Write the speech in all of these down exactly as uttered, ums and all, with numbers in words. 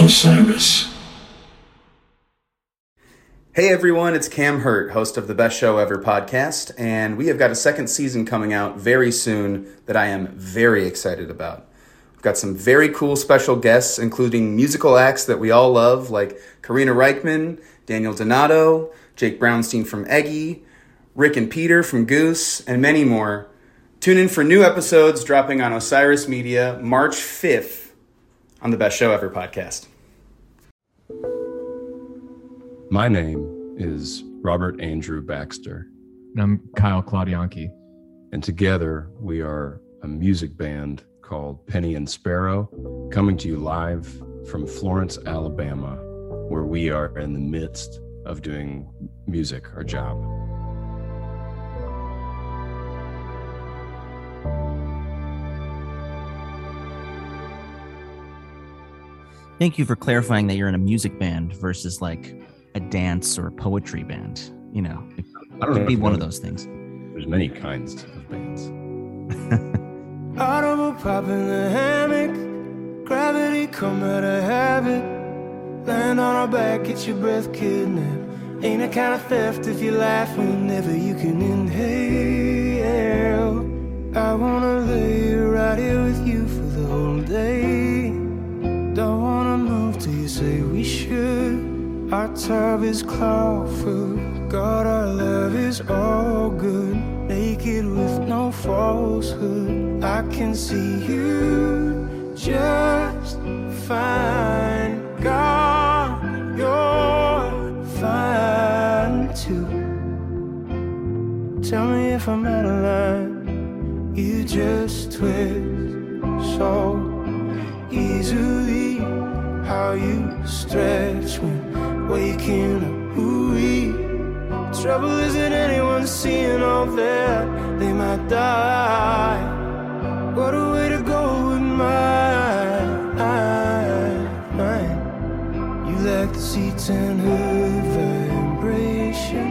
Osiris. Hey everyone, it's Cam Hurt, host of the Best Show Ever podcast, and we have got a second season coming out very soon that I am very excited about. We've got some very cool special guests, including musical acts that we all love, like Karina Reichman, Daniel Donato, Jake Brownstein from Eggy, Rick and Peter from Goose, and many more. Tune in for new episodes dropping on Osiris Media March fifth on the Best Show Ever podcast. My name is Robert Andrew Baxter. And I'm Kyle Claudianki. And together we are a music band called Penny and Sparrow, coming to you live from Florence, Alabama, where we are in the midst of doing music, our job. Thank you for clarifying that you're in a music band versus like a dance or a poetry band. You know, it I don't could know be if one of know. those things. There's many kinds of bands. Audible pop in the hammock, gravity come out of habit. Land on our back, get your breath kidnapped. Ain't a kind of theft if you laugh whenever you can inhale. I wanna lay right here with you for the whole day. Don't wanna move till you say we should. Our tub is Clawfoot. God, our love is all good. Naked with no falsehood. I can see you just fine. God, you're fine too. Tell me if I'm out of line. You just twist so easily. How you stretch when waking up. Ooh-wee. Trouble isn't anyone seeing all that. They might die. What a way to go with mine. You like the seats and hood vibration.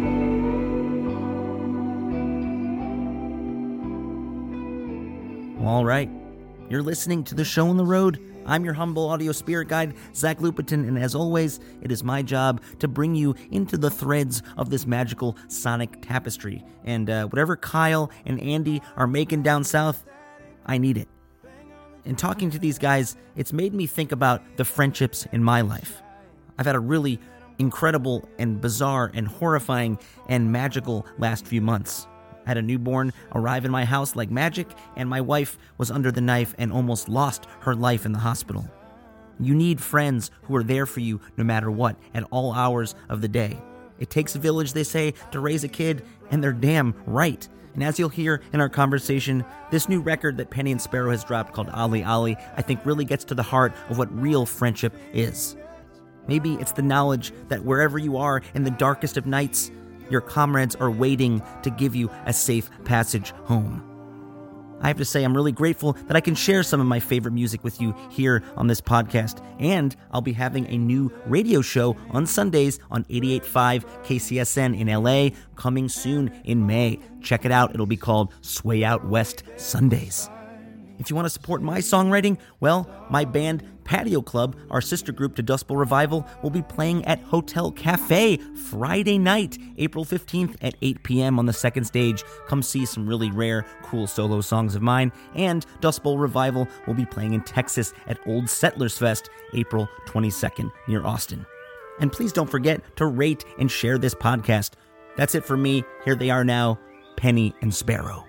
All right. You're listening to The Show on the Road. I'm your humble audio spirit guide, Zach Lupetin, and as always, it is my job to bring you into the threads of this magical sonic tapestry. And uh, whatever Kyle and Andy are making down south, I need it. In talking to these guys, it's made me think about the friendships in my life. I've had a really incredible and bizarre and horrifying and magical last few months. I had a newborn arrive in my house like magic, and my wife was under the knife and almost lost her life in the hospital. You need friends who are there for you no matter what, at all hours of the day. It takes a village, they say, to raise a kid, and they're damn right. And as you'll hear in our conversation, this new record that Penny and Sparrow has dropped called Ali Ali, I think really gets to the heart of what real friendship is. Maybe it's the knowledge that wherever you are in the darkest of nights, your comrades are waiting to give you a safe passage home. I have to say, I'm really grateful that I can share some of my favorite music with you here on this podcast. And I'll be having a new radio show on Sundays on eighty-eight point five K C S N in L A coming soon in May. Check it out. It'll be called Sway Out West Sundays. If you want to support my songwriting, well, my band Patio Club, our sister group to Dust Bowl Revival, will be playing at Hotel Cafe Friday night, April fifteenth at eight p.m. on the second stage. Come see some really rare, cool solo songs of mine. And Dust Bowl Revival will be playing in Texas at Old Settlers Fest, April twenty-second near Austin. And please don't forget to rate and share this podcast. That's it for me. Here they are now, Penny and Sparrow.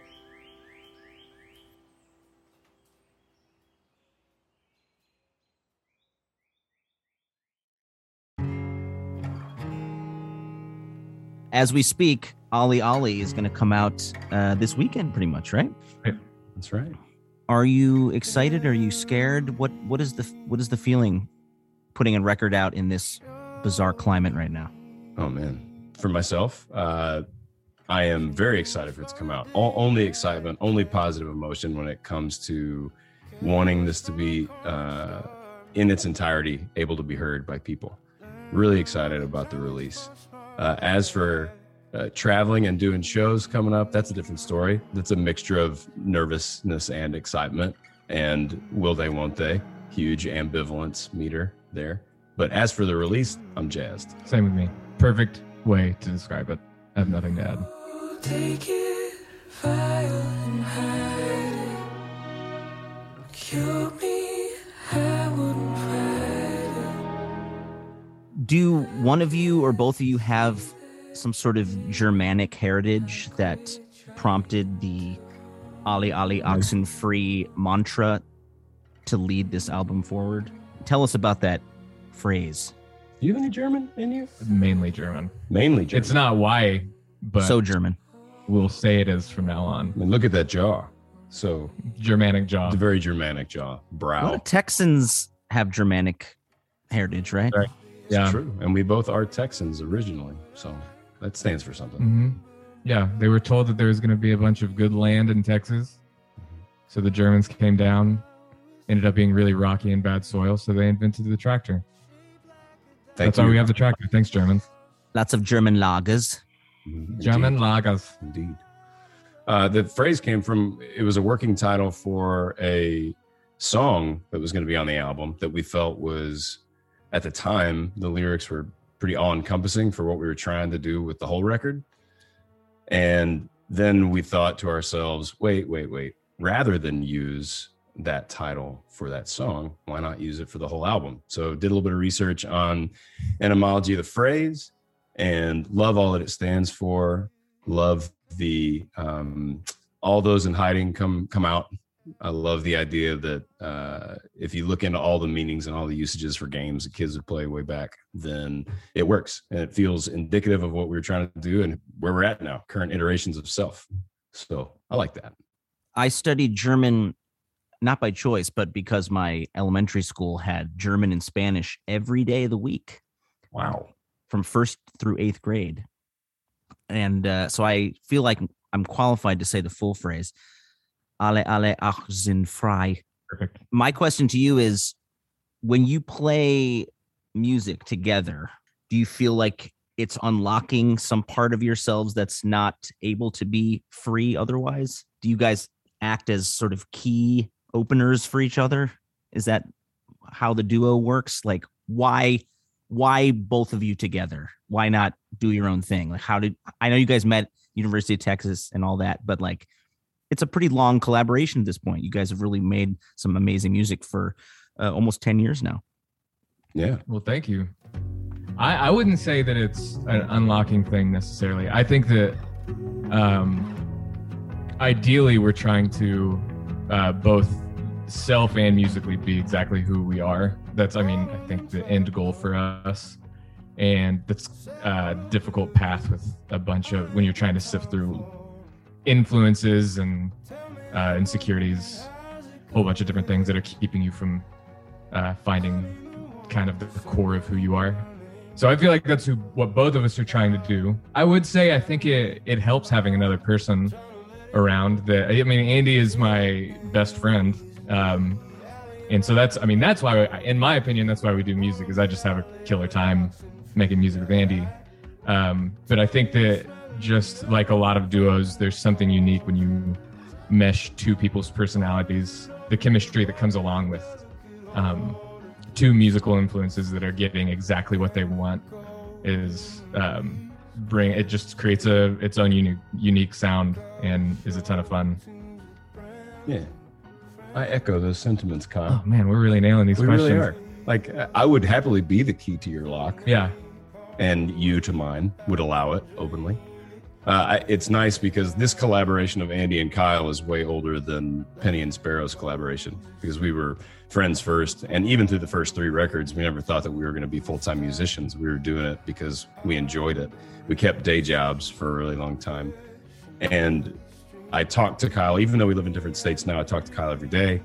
As we speak, Ali Ali is going to come out uh, this weekend, pretty much, right? That's right. Are you excited? Are you scared? What What is the What is the feeling putting a record out in this bizarre climate right now? Oh man, for myself, uh, I am very excited for it to come out. O- only excitement, only positive emotion when it comes to wanting this to be uh, in its entirety able to be heard by people. Really excited about the release. Uh, as for uh, traveling and doing shows coming up, that's a different story. That's a mixture of nervousness and excitement and will they, won't they. huge ambivalence meter there. But as for the release, I'm jazzed. Same with me. Perfect way to describe it. I have nothing to add. Take it, file and hide it. Cure me, I wouldn't fight it. Do one of you or both of you have some sort of Germanic heritage that prompted the Ali Ali Oxenfree mantra to lead this album forward? Tell us about that phrase. Do you have any German in you? Mainly German. Mainly German. It's not why, but So German. we'll say it as from now on. I mean, look at that jaw. So Germanic jaw. it's a very Germanic jaw. A lot Brow. of Texans have Germanic heritage, right? Right. It's Yeah. true. And we both are Texans originally. So that stands for something. hmm Yeah, they were told that there was going to be a bunch of good land in Texas. So the Germans came down, ended up being really rocky and bad soil, so they invented the tractor. Thank That's you. why we have the tractor. Thanks, Germans. Lots of German lagers. Mhm. German Indeed. lagers. Indeed. Uh, the phrase came from, it was a working title for a song that was going to be on the album that we felt was, at the time, the lyrics were pretty all-encompassing for what we were trying to do with the whole record. And then we thought to ourselves, wait, wait, wait. Rather than use that title for that song, why not use it for the whole album? So did a little bit of research on etymology of the phrase and love all that it stands for. Love the um, all those in hiding come come out. I love the idea that uh, if you look into all the meanings and all the usages for games that kids would play way back, then it works and it feels indicative of what we were trying to do and where we're at now, current iterations of self. So I like that. I studied German not by choice, but because my elementary school had German and Spanish every day of the week Wow. from first through eighth grade. And uh, so I feel like I'm qualified to say the full phrase. Alle, alle, ach, sind frei. Perfect. My question to you is, when you play music together, do you feel like it's unlocking some part of yourselves that's not able to be free otherwise? Do you guys act as sort of key openers for each other? Is that how the duo works? Like, why why both of you together? Why not do your own thing? Like, how did, I know you guys met University of Texas and all that, but like, it's a pretty long collaboration at this point. You guys have really made some amazing music for uh, almost ten years now. Yeah. Well, thank you. I, I wouldn't say that it's an unlocking thing necessarily. I think that um, ideally we're trying to uh, both self and musically be exactly who we are. That's, I mean, I think the end goal for us. And that's a difficult path with a bunch of, when you're trying to sift through influences and uh, insecurities, a whole bunch of different things that are keeping you from uh, finding kind of the core of who you are. So I feel like that's who, what both of us are trying to do. I would say I think it, it helps having another person around. That, I mean, Andy is my best friend. Um, and so that's, I mean, that's why, in my opinion, that's why we do music, is I just have a killer time making music with Andy. Um, but I think that just like a lot of duos, there's something unique when you mesh two people's personalities, the chemistry that comes along with um, two musical influences that are getting exactly what they want is um, bring, it just creates a its own unique, unique sound and is a ton of fun. Yeah. I echo those sentiments, Kyle. Oh man, we're really nailing these we questions. really are. Like, I would happily be the key to your lock. Yeah. And you to mine, would allow it openly. Uh, I, it's nice because this collaboration of Andy and Kyle is way older than Penny and Sparrow's collaboration, because we were friends first. And even through the first three records, we never thought that we were going to be full-time musicians. We were doing it because we enjoyed it. We kept day jobs for a really long time. And I talked to Kyle, even though we live in different states now, I talk to Kyle every day.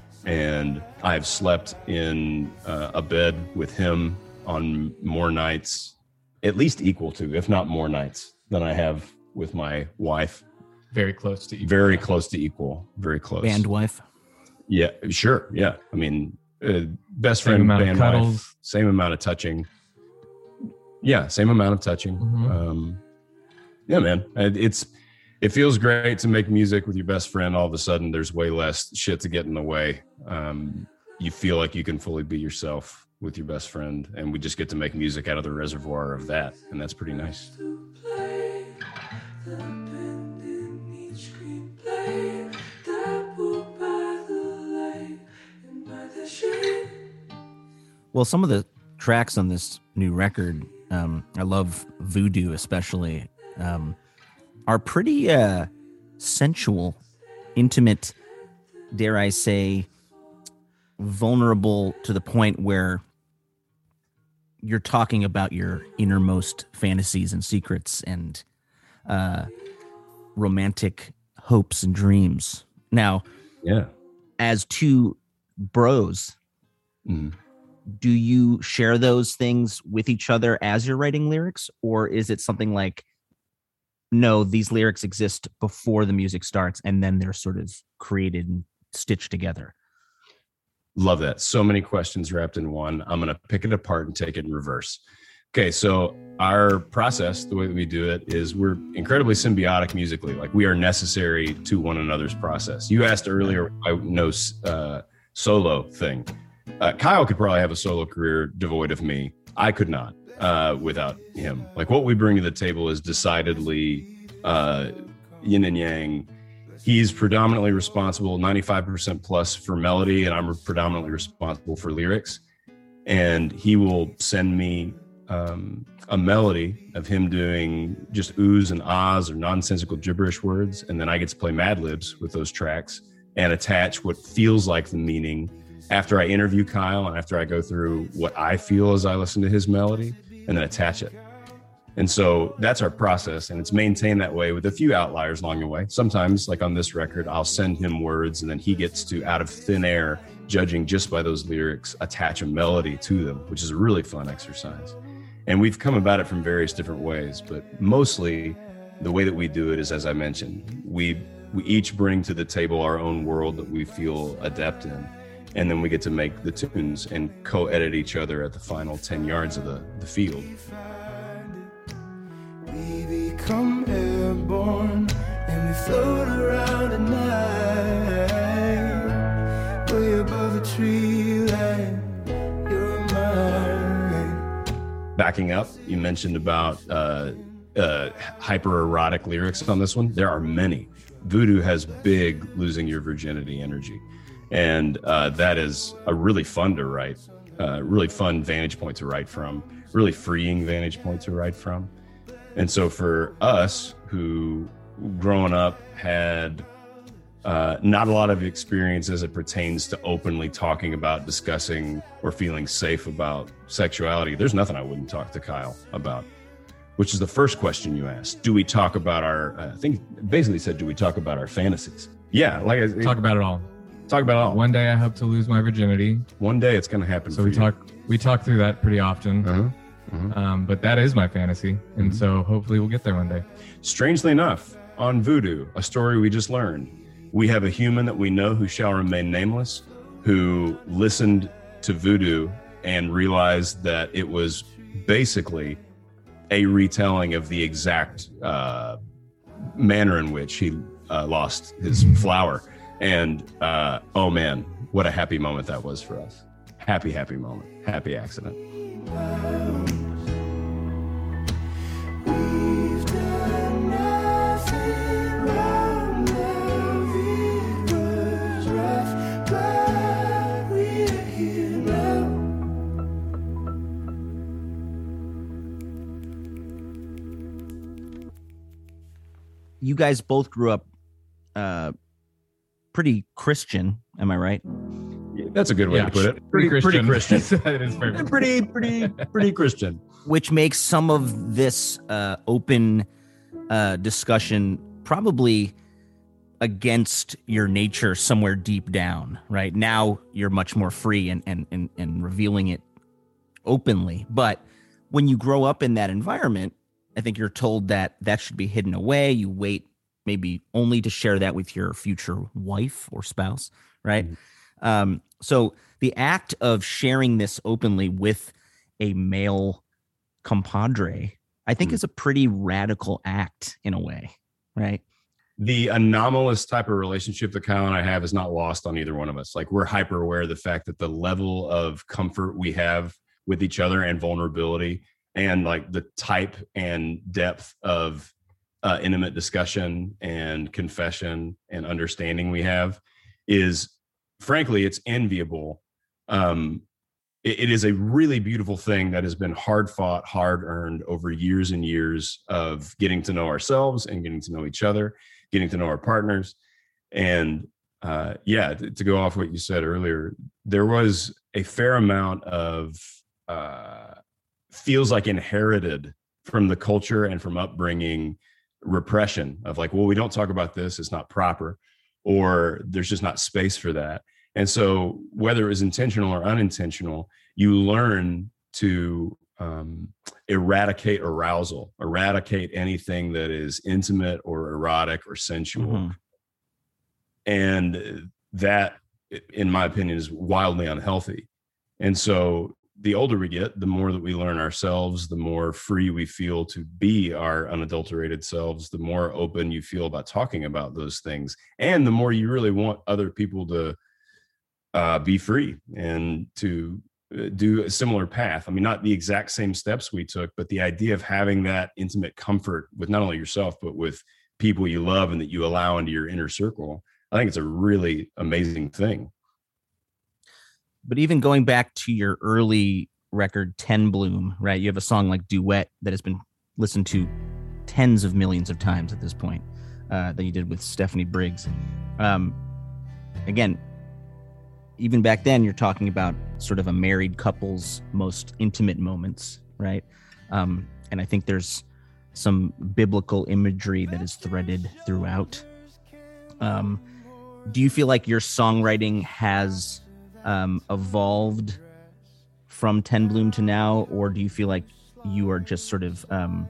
And I've slept in uh, a bed with him on more nights, at least equal to, if not more nights, than I have with my wife. Very close to equal. Very close to equal. Very close. Band wife. Yeah, sure. Yeah. I mean, uh, best Same friend, amount of band cuddles. wife, same amount of touching. Yeah, same amount of touching. Mhm. Um, yeah, man. It- It's it feels great to make music with your best friend. All of a sudden, there's way less shit to get in the way. Um, you feel like you can fully be yourself with your best friend, and we just get to make music out of the reservoir of that, and that's pretty nice. Well, some of the tracks on this new record, um, I love Voodoo especially, um, are pretty uh, sensual, intimate, dare I say, vulnerable to the point where you're talking about your innermost fantasies and secrets and uh, romantic hopes and dreams. Now, yeah, as two bros, mm. do you share those things with each other as you're writing lyrics, or is it something like, no, these lyrics exist before the music starts and then they're sort of created and stitched together? Love that. So many questions wrapped in one. I'm going to pick it apart and take it in reverse. Okay, so our process, the way that we do it, is we're incredibly symbiotic musically. Like, we are necessary to one another's process. You asked earlier, I know uh, solo thing. Uh, Kyle could probably have a solo career devoid of me. I could not uh, without him. Like, what we bring to the table is decidedly uh, yin and yang. He's predominantly responsible, ninety-five percent plus, for melody, and I'm predominantly responsible for lyrics. And he will send me um, a melody of him doing just oohs and ahs or nonsensical gibberish words, and then I get to play Mad Libs with those tracks and attach what feels like the meaning after I interview Kyle and after I go through what I feel as I listen to his melody, and then attach it. And so that's our process, and it's maintained that way with a few outliers along the way. Sometimes, like on this record, I'll send him words, and then he gets to, out of thin air, judging just by those lyrics, attach a melody to them, which is a really fun exercise. And we've come about it from various different ways, but mostly the way that we do it is, as I mentioned, we we each bring to the table our own world that we feel adept in, and then we get to make the tunes and co-edit each other at the final ten yards of the, the field. We become airborne and we float around at night, way above a tree line. You're mine. Backing up, you mentioned about uh, uh, hyper-erotic lyrics on this one. There are many. Voodoo has big losing your virginity energy, and uh, that is a really fun to write, uh, really fun vantage point to write from, really freeing vantage point to write from. And so for us, who growing up had uh, not a lot of experience as it pertains to openly talking about, discussing, or feeling safe about sexuality, there's nothing I wouldn't talk to Kyle about, which is the first question you asked. Do we talk about our, uh, I think basically said, do we talk about our fantasies? Yeah. like I, Talk about it all. Talk about it all. One day I hope to lose my virginity. One day it's going to happen. So for we you. talk, we talk through that pretty often. Uh-huh. Mm-hmm. Um, but that is my fantasy. And Mm-hmm. so hopefully we'll get there one day. Strangely enough, on Voodoo, a story we just learned, we have a human that we know who shall remain nameless, who listened to Voodoo and realized that it was basically a retelling of the exact uh, manner in which he uh, lost his flower. And uh, oh man, what a happy moment that was for us. Happy, happy moment. Happy accident. We've done nothing wrong, love, it was rough, but we're here now. You guys both grew up uh, pretty Christian, am I right? That's a good way Yeah, to put it. Pretty Pretty, Christian. pretty Christian. That is perfect. pretty, pretty, pretty Christian. Which makes some of this uh, open uh, discussion probably against your nature somewhere deep down, right? Now you're much more free and, and, and, and revealing it openly. But when you grow up in that environment, I think you're told that that should be hidden away. You wait maybe only to share that with your future wife or spouse, right? Mm-hmm. Um, so the act of sharing this openly with a male compadre, I think, mm-hmm. is a pretty radical act in a way, right? the anomalous type of relationship that Kyle and I have is not lost on either one of us. Like, we're hyper aware of the fact that the level of comfort we have with each other and vulnerability, and like the type and depth of uh, intimate discussion and confession and understanding we have is, frankly, it's enviable. Um, it, it is a really beautiful thing that has been hard fought, hard earned over years and years of getting to know ourselves and getting to know each other, getting to know our partners. And uh, yeah, to, to go off what you said earlier, there was a fair amount of uh, feels like inherited from the culture and from upbringing repression of like, well, we don't talk about this, it's not proper, or there's just not space for that. And so whether it was intentional or unintentional, you learn to um, eradicate arousal, eradicate anything that is intimate or erotic or sensual. Mm-hmm. And that, in my opinion, is wildly unhealthy. And so the older we get, the more that we learn ourselves, the more free we feel to be our unadulterated selves, the more open you feel about talking about those things, and the more you really want other people to uh, be free and to do a similar path. I mean, not the exact same steps we took, but the idea of having that intimate comfort with not only yourself, but with people you love and that you allow into your inner circle. I think it's a really amazing thing. But even going back to your early record, ten Bloom, right? You have a song like Duet that has been listened to tens of millions of times at this point, uh, that you did with Stephanie Briggs. Um, again, even back then, you're talking about sort of a married couple's most intimate moments, right? Um, and I think there's some biblical imagery that is threaded throughout. Um, do you feel like your songwriting has um, evolved from ten Bloom to now, or do you feel like you are just sort of um,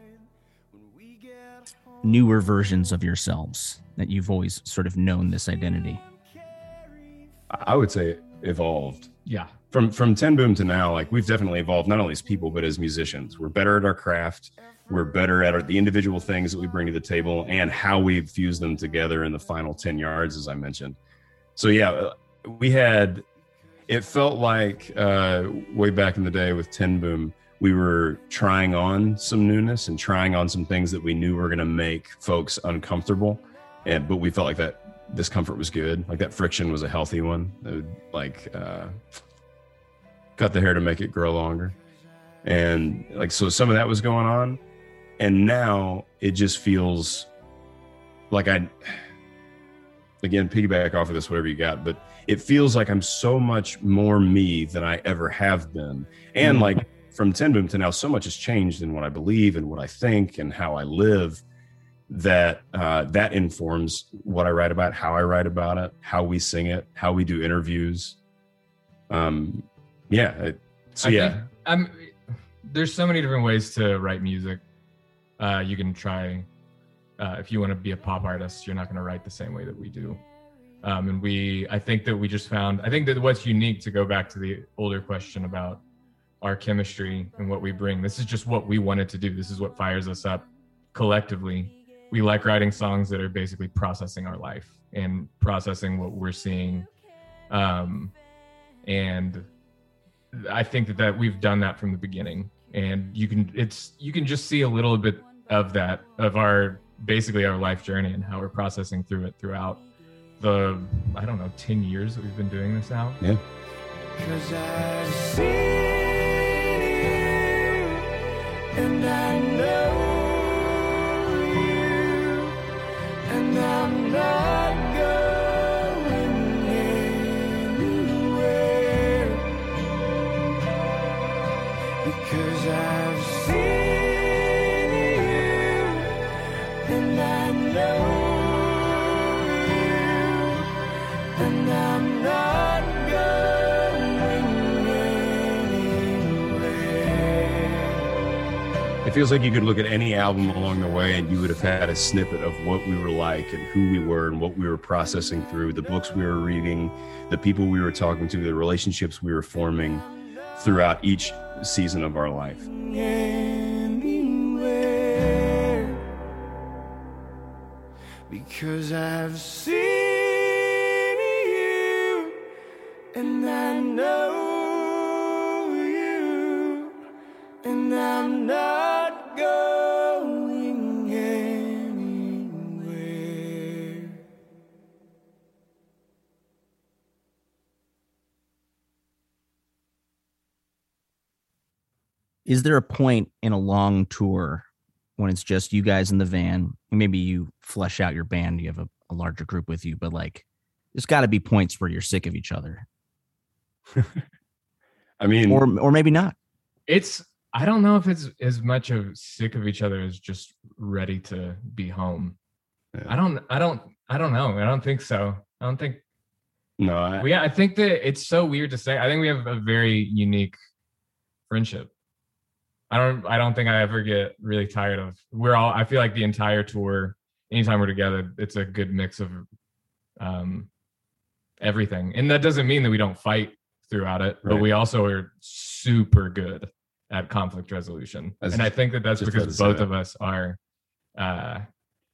newer versions of yourselves, that you've always sort of known this identity? I would say evolved. Yeah. From from ten Bloom to now, like, we've definitely evolved, not only as people, but as musicians. We're better at our craft. We're better at our, the individual things that we bring to the table and how we fuse them together in the final ten yards, as I mentioned. So yeah, we had, it felt like uh, way back in the day with ten Bloom, we were trying on some newness and trying on some things that we knew were going to make folks uncomfortable. And, but we felt like that discomfort was good. Like, that friction was a healthy one. It would, like, uh, cut the hair to make it grow longer. And like, so some of that was going on. And now it just feels like I, again, piggyback off of this, whatever you got, but it feels like I'm so much more me than I ever have been. And like, from ten Bloom to now, so much has changed in what I believe and what I think and how I live, that uh, that informs what I write about, how I write about it, how we sing it, how we do interviews. Um, yeah. It, so I yeah. think I'm, there's so many different ways to write music. Uh, you can try, uh, if you want to be a pop artist, you're not going to write the same way that we do. Um, and we, I think that we just found, I think that what's unique, to go back to the older question about our chemistry and what we bring, this is just what we wanted to do. This is what fires us up collectively. We like writing songs that are basically processing our life and processing what we're seeing. Um, and I think that, that we've done that from the beginning. And you can, it's, you can just see a little bit of that, of our, basically our life journey and how we're processing through it throughout the, I don't know, ten years that we've been doing this now. Yeah. 'Cause I've seen you, and I know you, and I'm not going anywhere, because I've seen you, and I know you, and I'm not going anywhere. It feels like you could look at any album along the way and you would have had a snippet of what we were like and who we were and what we were processing through, the books we were reading, the people we were talking to, the relationships we were forming throughout each season of our life. Anywhere. because I've seen you and I know you, and I'm not going anywhere. Is there a point in a long tour when it's just you guys in the van, maybe you flesh out your band, you have a, a larger group with you, but like there's got to be points where you're sick of each other? I mean, or or maybe not. It's I don't know if it's as much of sick of each other as just ready to be home. Yeah. I don't I don't I don't know. I don't think so. I don't think No, I, well, yeah, I think that it's so weird to say. I think we have a very unique friendship. I don't I don't think I ever get really tired of. We're all I feel like the entire tour, anytime we're together, it's a good mix of um everything. And that doesn't mean that we don't fight throughout it, right. But we also are super good at conflict resolution. That's, and I think that that's because both of us are uh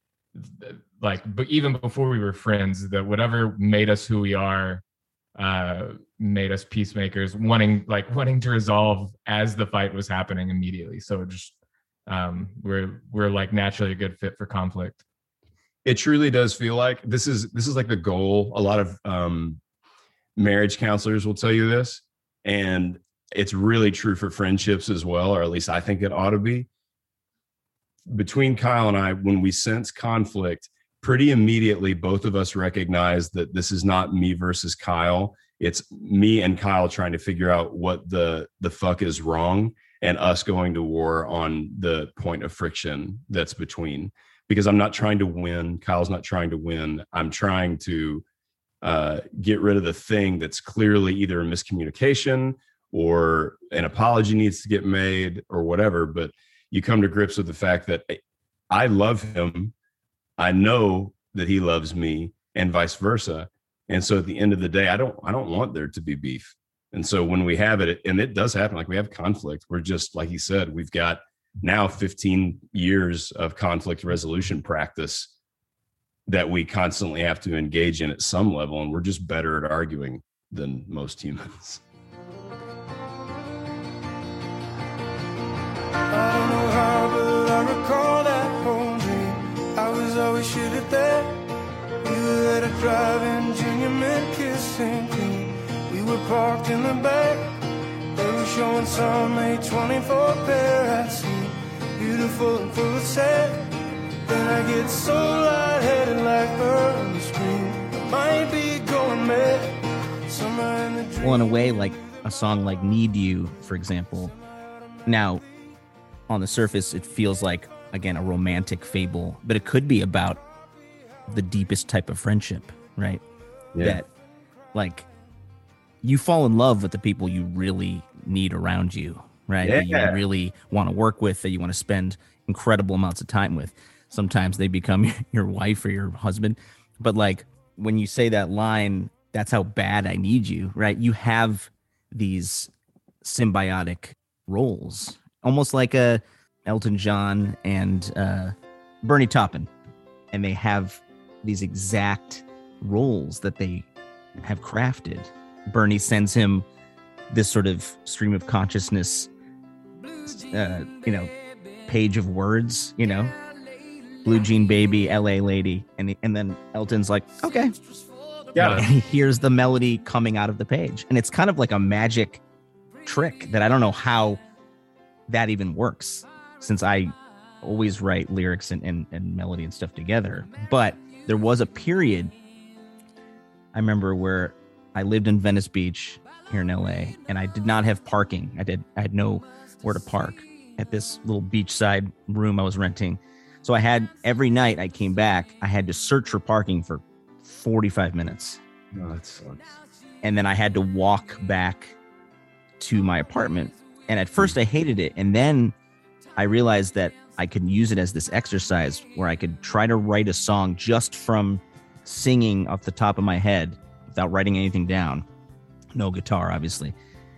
like but even before we were friends, that whatever made us who we are uh made us peacemakers, wanting like wanting to resolve as the fight was happening immediately. So just um we're we're like naturally a good fit for conflict. It truly does feel like this is this is like the goal. A lot of um marriage counselors will tell you this, and it's really true for friendships as well, or at least I think it ought to be. Between Kyle and I, when we sense conflict, pretty immediately both of us recognize that this is not me versus Kyle. It's me and Kyle trying to figure out what the the fuck is wrong, and us going to war on the point of friction that's between. Because I'm not trying to win. Kyle's not trying to win. I'm trying to uh, get rid of the thing that's clearly either a miscommunication or an apology needs to get made or whatever. But you come to grips with the fact that I love him. I know that he loves me, and vice versa. And so at the end of the day, I don't, I don't want there to be beef. And so when we have it, and it does happen, like we have conflict, we're just, like he said, we've got now fifteen years of conflict resolution practice that we constantly have to engage in at some level. And we're just better at arguing than most humans. I don't know how, but I recall that home dream. I was always shit at that. We were at a drive-in, junior mid kissing clean. We were parked in the back. They were showing some A twenty-four pair I'd seen. Beautiful and full of sand. Then I get so lightheaded like her on the screen. I might be going mad. Somewhere in the dream. Well, in a way, like a song like Need You, for example. Now, on the surface, it feels like, again, a romantic fable, but it could be about the deepest type of friendship, right? Yeah. That, like, you fall in love with the people you really need around you, right? Yeah. That you really want to work with, that you want to spend incredible amounts of time with. Sometimes they become your wife or your husband. But like when you say that line, that's how bad I need you, right? You have these symbiotic roles, almost like a Elton John and uh, Bernie Taupin. And they have these exact roles that they have crafted. Bernie sends him this sort of stream of consciousness, uh, you know, page of words, you know, Blue Jean Baby, L A Lady. And, and then Elton's like, okay. Yeah. And he hears the melody coming out of the page. And it's kind of like a magic trick that I don't know how that even works, since I always write lyrics and, and, and melody and stuff together. But there was a period, I remember, where I lived in Venice Beach here in L A, and I did not have parking. I did. I had nowhere to park at this little beachside room I was renting. So I had, every night I came back, I had to search for parking for forty-five minutes. No, that sucks. And then I had to walk back to my apartment. And at first I hated it. And then I realized that I could use it as this exercise where I could try to write a song just from singing off the top of my head without writing anything down. No guitar, obviously.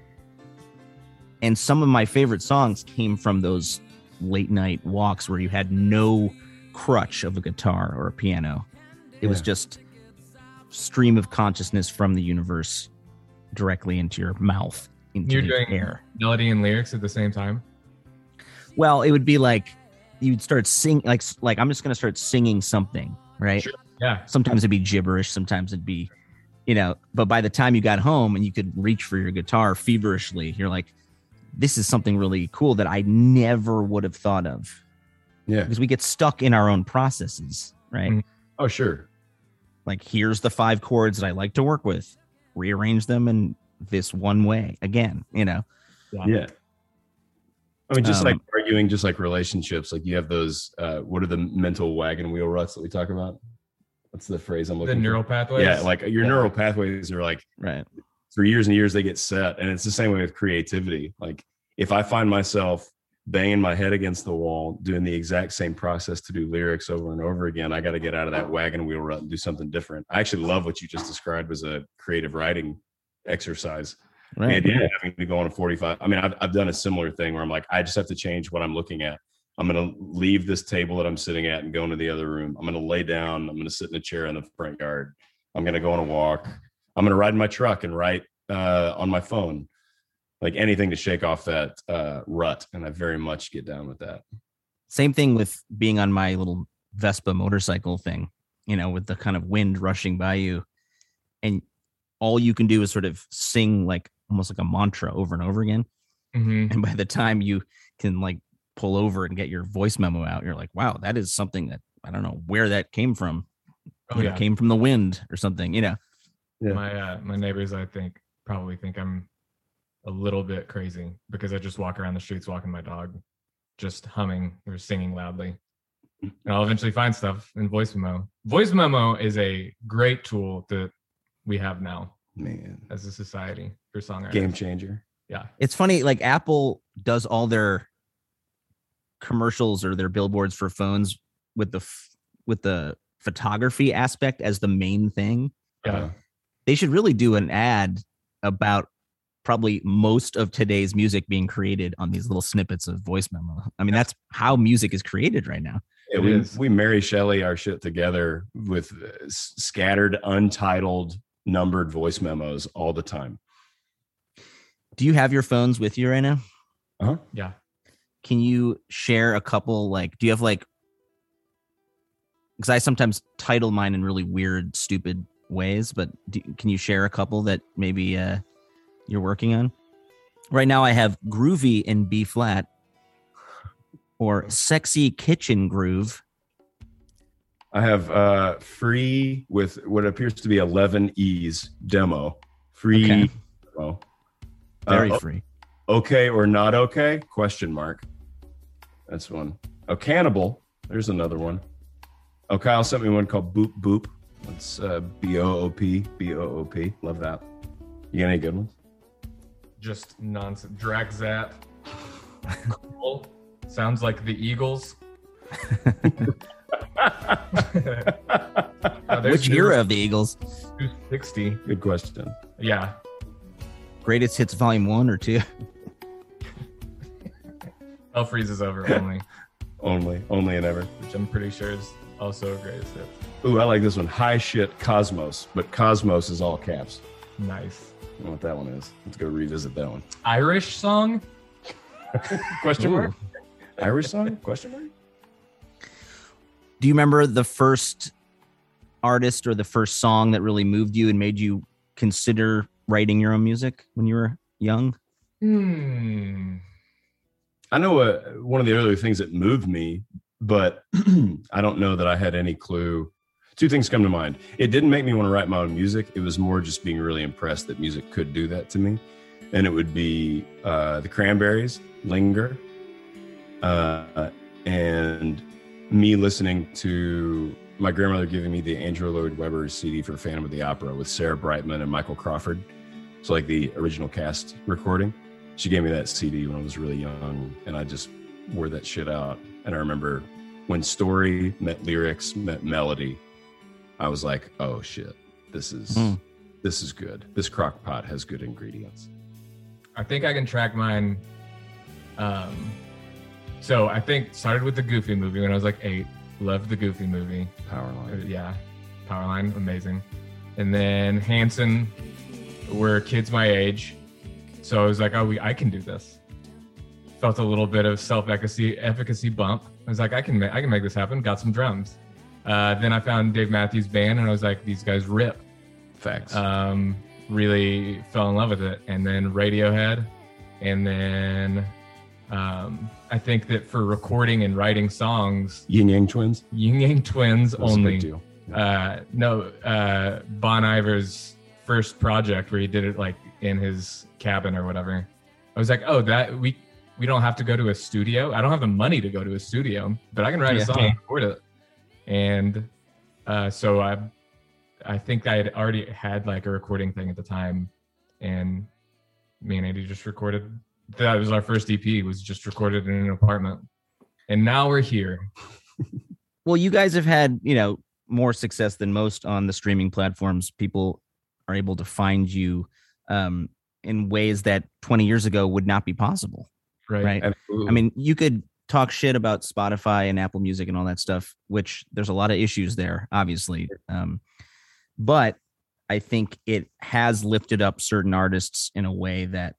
And some of my favorite songs came from those late night walks where you had no crutch of a guitar or a piano. It was Yeah. just stream of consciousness from the universe directly into your mouth, into You're the doing air. melody and lyrics at the same time. Well, it would be like you'd start sing like like I'm just gonna start singing something, right? Sure. Yeah. Sometimes it'd be gibberish, sometimes it'd be, you know, but by the time you got home and you could reach for your guitar feverishly, you're like, this is something really cool that I never would have thought of. Yeah. Because we get stuck in our own processes, right? Mhm. Oh, sure. Like, here's the five chords that I like to work with, rearrange them in this one way again, you know? Yeah. I mean, just Um, like arguing, just like relationships, like you have those, uh, what are the mental wagon wheel ruts that we talk about? What's the phrase I'm The looking neural for? pathways. Yeah, like your Yeah. neural pathways are like Right. for years and years they get set. And it's the same way with creativity. Like if I find myself banging my head against the wall, doing the exact same process to do lyrics over and over again, I got to get out of that wagon wheel rut and do something different. I actually love what you just described as a creative writing exercise. The Right. idea of having to go on a forty-five. I mean, I've, I've done a similar thing where I'm like, I just have to change what I'm looking at. I'm going to leave this table that I'm sitting at and go into the other room. I'm going to lay down. I'm going to sit in a chair in the front yard. I'm going to go on a walk. I'm going to ride in my truck and write uh, on my phone, like anything to shake off that uh, rut. And I very much get down with that. Same thing with being on my little Vespa motorcycle thing, you know, with the kind of wind rushing by you. And all you can do is sort of sing like almost like a mantra over and over again. Mhm. And by the time you can like pull over and get your voice memo out, you're like, wow, that is something that I don't know where that came from. Oh, You know, yeah. it came from the wind or something, you know. Yeah. My uh, my neighbors, I think, probably think I'm a little bit crazy because I just walk around the streets walking my dog, just humming or singing loudly. And I'll eventually find stuff in voice memo. Voice memo is a great tool that we have now Man, as a society for songwriters. game changer. Yeah. It's funny, like Apple does all their commercials or their billboards for phones with the f- with the photography aspect as the main thing. Yeah. Uh, They should really do an ad about probably most of today's music being created on these little snippets of voice memo. I mean, that's how music is created right now. Yeah, It we, is. we Mary Shelley our shit together with uh, s- scattered, untitled, numbered voice memos all the time. Do you have your phones with you right now? Uh-huh. Yeah. Can you share a couple, like, do you have like, because I sometimes title mine in really weird, stupid ways, but do, can you share a couple that maybe uh, you're working on? Right now I have Groovy in B flat or Sexy Kitchen Groove. I have uh, free with what appears to be eleven E's demo. Free Okay. demo. Very Uh, free. okay or not okay? Question mark. That's one. Oh, Cannibal. There's another one. Oh, Kyle sent me one called Boop Boop. That's uh, B O O P. B O O P. Love that. You got any good ones? Just nonsense. Drag Zap. Cool. Sounds like the Eagles. Uh, there's Which new- era of the Eagles? two sixty. Good question. Yeah. Greatest Hits Volume One or Two? Hell Freezes Over only, Only, only and ever. which I'm pretty sure is also a greatest hit. Ooh, I like this one. High shit Cosmos, but Cosmos is all caps. Nice. I don't know what that one is. Let's go revisit that one. Irish song? Question mark? Ooh. Irish song? Question mark? Do you remember the first artist or the first song that really moved you and made you consider writing your own music when you were young? Hmm. I know uh, one of the earlier things that moved me, but I don't know that I had any clue. Two things come to mind. It didn't make me want to write my own music. It was more just being really impressed that music could do that to me. And it would be uh, the Cranberries, Linger, uh, and me listening to my grandmother giving me the Andrew Lloyd Webber C D for Phantom of the Opera with Sarah Brightman and Michael Crawford. So like the original cast recording. She gave me that C D when I was really young, and I just wore that shit out. And I remember when story met lyrics met melody, I was like, oh shit, this is Mm. this is good. This crock pot has good ingredients. I think I can track mine. Um, so I think started with the Goofy movie when I was like eight. Loved the Goofy movie. Power Uh, line. Yeah. Powerline, amazing. And then Hanson were kids my age. So I was like, oh, we, I can do this. Felt a little bit of self-efficacy efficacy bump. I was like, I can, ma- I can make this happen. Got some drums. Uh, then I found Dave Matthews Band, and I was like, these guys rip. Facts. Um, really fell in love with it. And then Radiohead. And then um, I think that for recording and writing songs, Yin Yang Twins. Yin Yang Twins That's only. a big deal. Uh, no, uh, Bon Iver's first project where he did it like in his cabin or whatever. I was like, oh, that we we don't have to go to a studio. I don't have the money to go to a studio, but I can write Yeah. a song and record it. And uh, so I, I think I had already had like a recording thing at the time, and me and Andy just recorded. That was our first E P. Was just recorded in an apartment, and now we're here. Well, you guys have had, you know, more success than most on the streaming platforms. People are able to find you um, in ways that twenty years ago would not be possible. Right. Right. Absolutely. I mean, you could talk shit about Spotify and Apple Music and all that stuff, which there's a lot of issues there, obviously. Um, but I think it has lifted up certain artists in a way that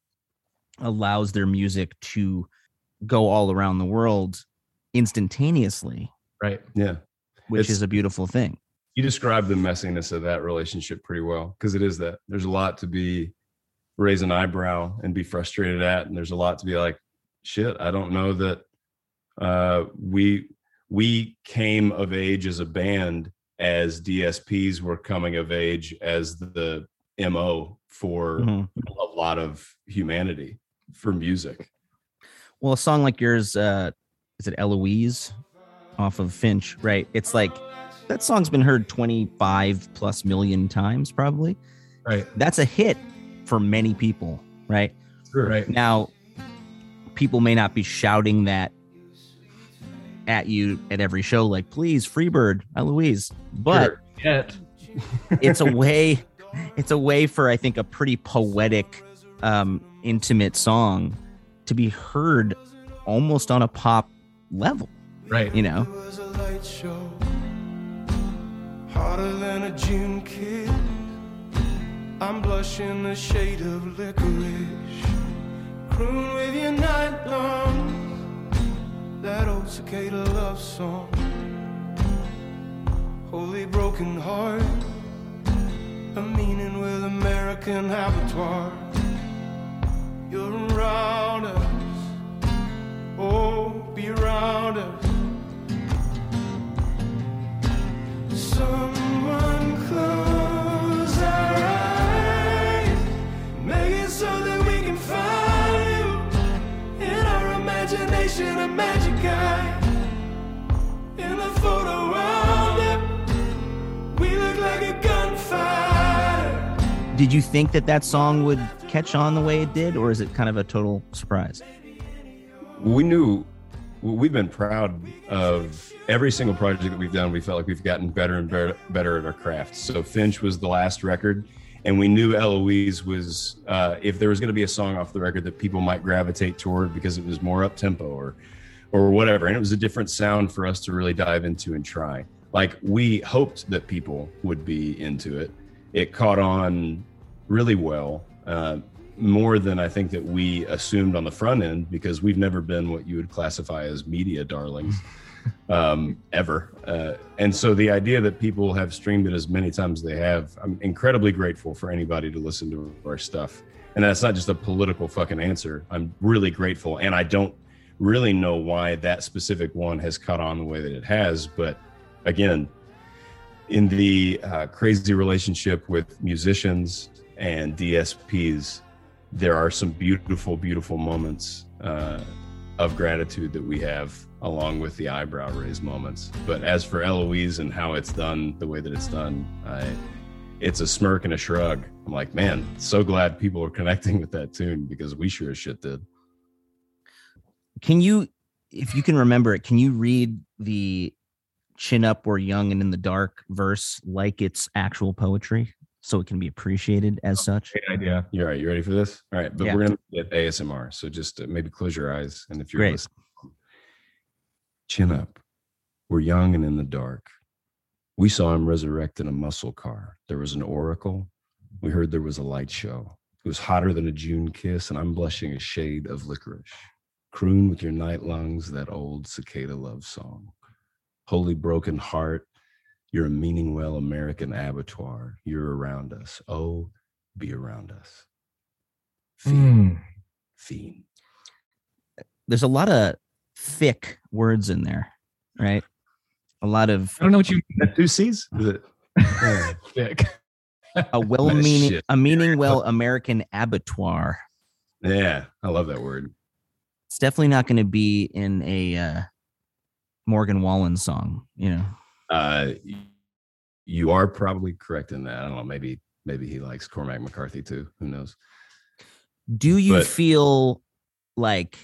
allows their music to go all around the world instantaneously, Right. yeah. which It's- is a beautiful thing. You described the messiness of that relationship pretty well, because it is that. There's a lot to be raise an eyebrow and be frustrated at, and there's a lot to be like, shit, I don't know that uh, we we came of age as a band as D S Ps were coming of age as the M O for Mhm. a lot of humanity for music. Well, a song like yours, uh, is it Eloise off of Finch, right? It's like that song's been heard twenty-five plus million times, probably. Right. That's a hit for many people, right? Right. Now, people may not be shouting that at you at every show, like, please, Freebird, Eloise. But Yet. it's a way, it's a way for, I think, a pretty poetic, um, intimate song to be heard almost on a pop level, Right. you know? It was a light show, hotter than a June kid. I'm blushing the shade of licorice. Croon with you night long, that old cicada love song. Holy broken heart, a meaning with American abattoir. You're around us, oh, be around us. Someone close our eyes, make it so that we can find you in our imagination, a magic guy. In the photo album, we look like a gunfighter. Did you think that that song would catch on the way it did, or is it kind of a total surprise? We knew we've been proud of every single project that we've done. We felt like we've gotten better and better, better at our craft. So Finch was the last record, and we knew Eloise was, uh, if there was going to be a song off the record that people might gravitate toward because it was more up tempo or, or whatever. And it was a different sound for us to really dive into and try. Like, we hoped that people would be into it. It caught on really well. Uh, more than I think that we assumed on the front end, because we've never been what you would classify as media darlings um, ever. Uh, and so the idea that people have streamed it as many times as they have, I'm incredibly grateful for anybody to listen to our stuff. And that's not just a political fucking answer. I'm really grateful. And I don't really know why that specific one has caught on the way that it has. But again, in the uh, crazy relationship with musicians and D S Ps, there are some beautiful, beautiful moments uh, of gratitude that we have, along with the eyebrow raise moments. But as for Eloise and how it's done the way that it's done, I, it's a smirk and a shrug. I'm like, man, so glad people are connecting with that tune, because we sure as shit did. Can you, if you can remember it, can you read the "Chin Up, We're Young and in the Dark" verse like it's actual poetry, so it can be appreciated as such? Great idea. You're right. You ready for this? All right. But Yeah. we're going to get A S M R. So just uh, maybe close your eyes. And if you're Great. listening, chin up. We're young and in the dark. We saw him resurrect in a muscle car. There was an oracle. We heard there was a light show. It was hotter than a June kiss, and I'm blushing a shade of licorice. Croon with your night lungs that old cicada love song. Holy broken heart, you're a meaning well American abattoir. You're around us. Oh, be around us. Fiend. Mm. Fiend. There's a lot of thick words in there, right? A lot of I don't know what you That two C's? Is it? Yeah. thick. a well-meaning, shit. a meaning well American abattoir. Yeah, I love that word. It's definitely not going to be in a uh, Morgan Wallen song, you know. Uh, you are probably correct in that. I don't know. Maybe maybe he likes Cormac McCarthy too. Who knows? Do you But- feel like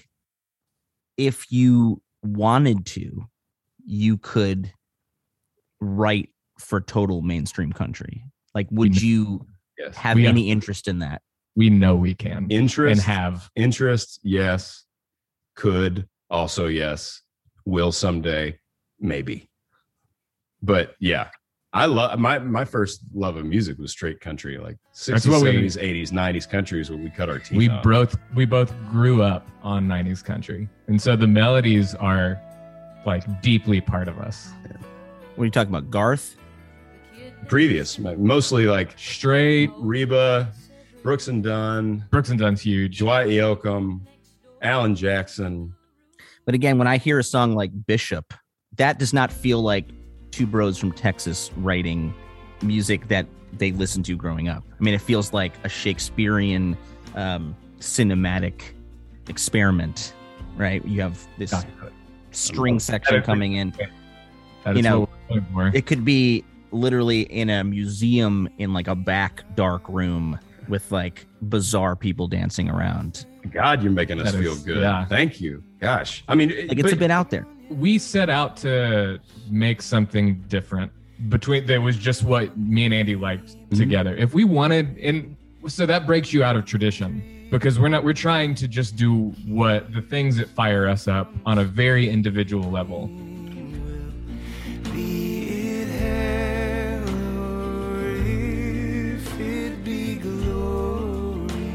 if you wanted to, you could write for total mainstream country? Like, would you Yes. have We any interest in that? We know we can Interest and have. interest, yes. Could also yes. Will someday, maybe. But yeah, I love my my first love of music was straight country, like sixties, what we- seventies, eighties, nineties country is what we cut our teeth We on. both we both grew up on nineties country, and so the melodies are like deeply part of us. What are you talking about, Garth? Previous, mostly like Straight Reba, Brooks and Dunn, Brooks and Dunn's huge. Dwight Yoakam, Alan Jackson. But again, when I hear a song like Bishop, that does not feel like two bros from Texas writing music that they listened to growing up. I mean, it feels like a Shakespearean um, cinematic experiment, right? You have this string section coming in. That you is know, what we're looking for. It could be literally in a museum in like a back dark room with like bizarre people dancing around. God, you're making us That feel is- good. yeah. Thank you. Gosh, I mean, Like, it's a bit out there. We set out to make something different between that was just what me and Andy liked together. If we wanted, and so that breaks you out of tradition because we're not, we're trying to just do what the things that fire us up on a very individual level. Be it hell or if it be glory.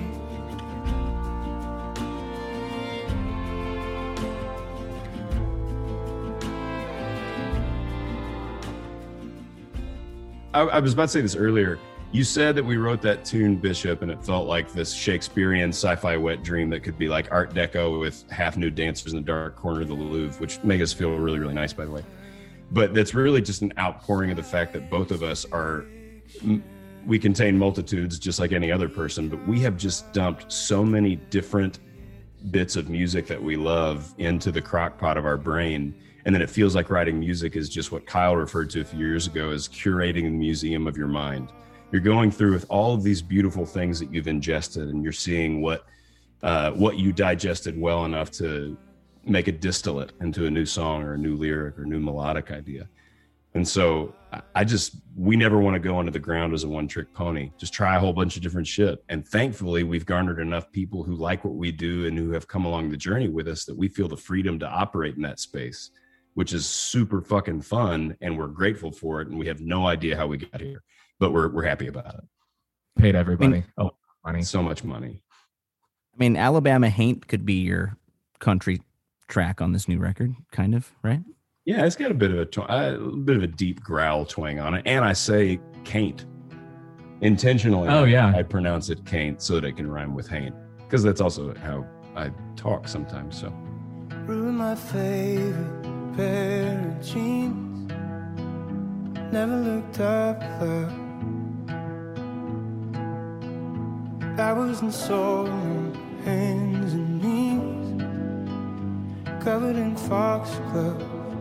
I, I was about to say this earlier. You said that we wrote that tune, Bishop, and it felt like this Shakespearean sci-fi wet dream that could be like Art Deco with half nude dancers in the dark corner of the Louvre, which made us feel really, really nice, by the way. But that's really just an outpouring of the fact that both of us are, we contain multitudes just like any other person, but we have just dumped so many different bits of music that we love into the crock pot of our brain. And then it feels like writing music is just what Kyle referred to a few years ago as curating the museum of your mind. You're going through with all of these beautiful things that you've ingested, and you're seeing what uh, what you digested well enough to make a distillate into a new song or a new lyric or new melodic idea. And so I just, we never want to go into the ground as a one-trick pony. Just try a whole bunch of different shit. And thankfully, we've garnered enough people who like what we do and who have come along the journey with us that we feel the freedom to operate in that space, which is super fucking fun. And we're grateful for it. And we have no idea how we got here, but we're we're happy about it. Paid everybody I mean- a lot of money. So much money. I mean, Alabama Haint could be your country track on this new record, kind of, right? Yeah, it's got a bit of a, tw- a bit of a deep growl twang on it. And I say caint. Intentionally, Oh, yeah. I pronounce it caint so that it can rhyme with haint. Because that's also how I talk sometimes. So Ruined my favorite pair of jeans. Never looked up, love. I wasn't sore on hands and knees, covered in foxglove.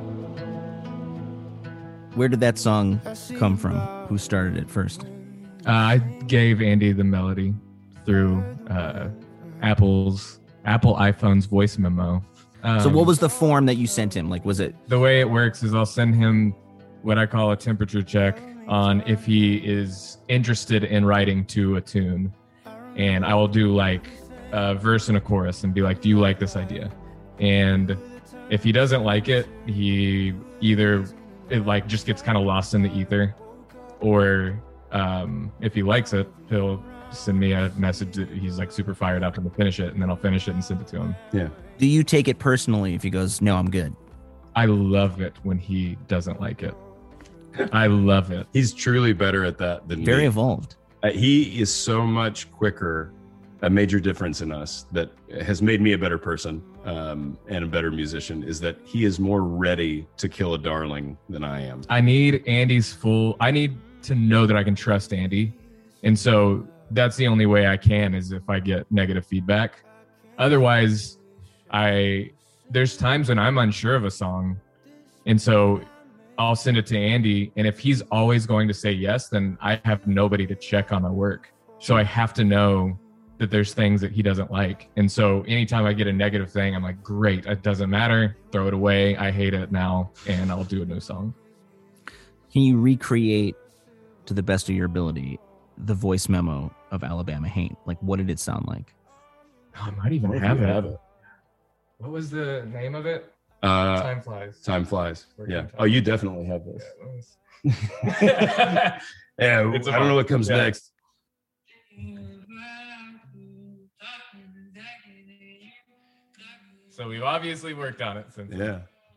Where did that song come from? Who started it first? Uh, I gave Andy the melody through uh, Apple's Apple iPhone's voice memo. Um, So what was the form that you sent him? Like, was it the way it works is I'll send him what I call a temperature check on if he is interested in writing to a tune. And I will do like a verse and a chorus and be like, do you like this idea? And if he doesn't like it, he either it like just gets kind of lost in the ether, or um, if he likes it, he'll send me a message that he's like super fired up and to finish it, and then I'll finish it and send it to him. Yeah. Do you take it personally if he goes, no, I'm good? I love it when he doesn't like it. I love it. He's truly better at that than Very me. evolved. Uh, he is so much quicker. A major difference in us that has made me a better person um, and a better musician is that he is more ready to kill a darling than I am. I need Andy's full, I need to know that I can trust Andy. And so that's the only way I can, is if I get negative feedback. Otherwise, I, there's times when I'm unsure of a song. And so I'll send it to Andy. And if he's always going to say yes, then I have nobody to check on my work. So I have to know that there's things that he doesn't like. And so anytime I get a negative thing, I'm like, great, it doesn't matter. Throw it away. I hate it now. And I'll do a new song. Can you recreate, to the best of your ability, the voice memo of Alabama Hate? Like, what did it sound like? Oh, I might even If have you it. have it. What was the name of it? Uh, Time flies. time flies. Working Yeah. time. Oh, you definitely have this. Yeah, it was- Yeah. It's I don't know what comes yeah. next. So we've obviously worked on it since. Yeah.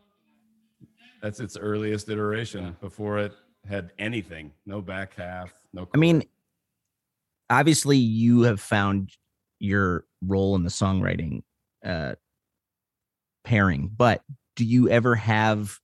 That's its earliest iteration before it had anything. No back half. No. I mean, obviously you have found your role in the songwriting uh, pairing, but do you ever have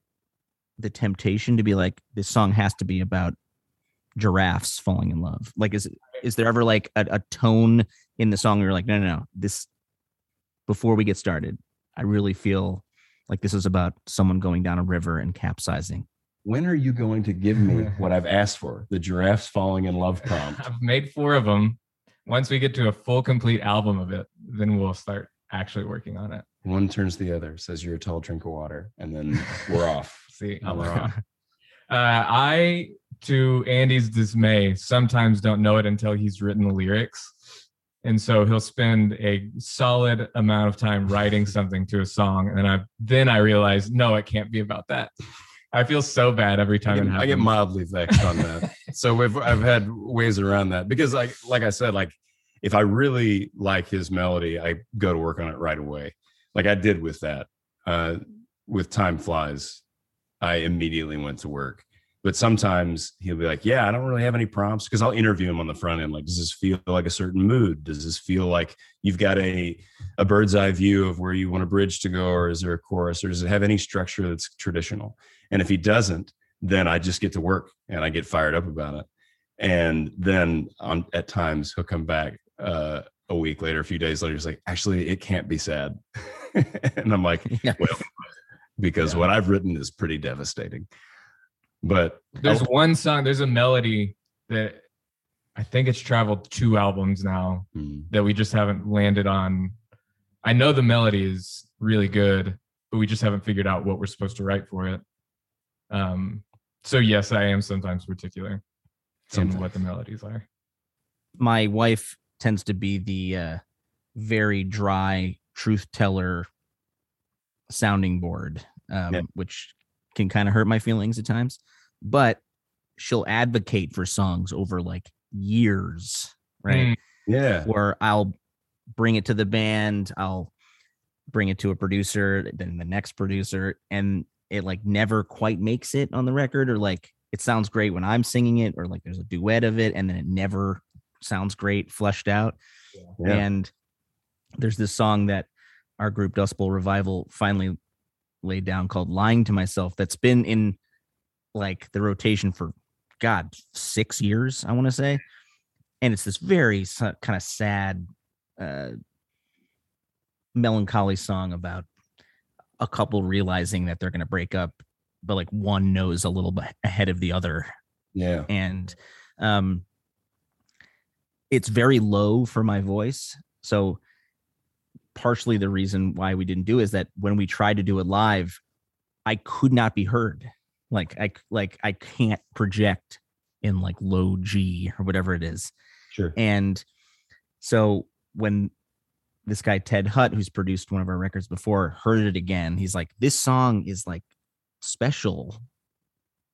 the temptation to be like, this song has to be about giraffes falling in love? Like, is is there ever like a, a tone in the song where you're like, no, no, no, this, before we get started, I really feel like this is about someone going down a river and capsizing? when are you going to give me what I've asked for? The giraffes falling in love prompt. I've made four of them. Once we get to a full, complete album of it, then we'll start actually working on it. One turns the other, says you're a tall drink of water, and then we're off. See, And we're off. Uh, I, to Andy's dismay, sometimes don't know it until he's written the lyrics. And so he'll spend a solid amount of time writing something to a song. And I then I realize, no, it can't be about that. I feel so bad every time I it get, happens. I get mildly vexed on that. So we've, I've had ways around that because, like, like I said, like if I really like his melody, I go to work on it right away. Like I did with that, uh, with Time Flies. I immediately went to work. But sometimes he'll be like, yeah, I don't really have any prompts, because I'll interview him on the front end. Like, does this feel like a certain mood? Does this feel like you've got a, a bird's eye view of where you want a bridge to go? Or is there a chorus? Or does it have any structure that's traditional? And if he doesn't, then I just get to work and I get fired up about it. And then on, at times he'll come back uh, a week later, a few days later, he's like, actually, it can't be sad. And I'm like, Yeah. well, because Yeah. what I've written is pretty devastating. But There's one song, there's a melody that I think it's traveled two albums now Mm. that we just haven't landed on. I know the melody is really good, but we just haven't figured out what we're supposed to write for it. Um, so yes, I am sometimes particular in Sometimes. what the melodies are. My wife tends to be the uh, very dry truth teller sounding board, um, Yeah. which can kind of hurt my feelings at times, but she'll advocate for songs over like years, right? Mm. Yeah. Where I'll bring it to the band, I'll bring it to a producer, then the next producer, and it like never quite makes it on the record, or like it sounds great when I'm singing it, or like there's a duet of it and then it never sounds great fleshed out. Yeah. And there's this song that our group Dust Bowl Revival finally laid down called Lying to Myself, that's been in like the rotation for God six years, I want to say. And it's this very kind of sad, uh, melancholy song about a couple realizing that they're going to break up, but like one knows a little bit ahead of the other. Yeah. And um, it's very low for my voice. So partially the reason why we didn't do is that when we tried to do it live, I could not be heard. Like I like I can't project in like low G or whatever it is. Sure. And so when this guy Ted Hutt, who's produced one of our records before, heard it again, he's like, this song is like special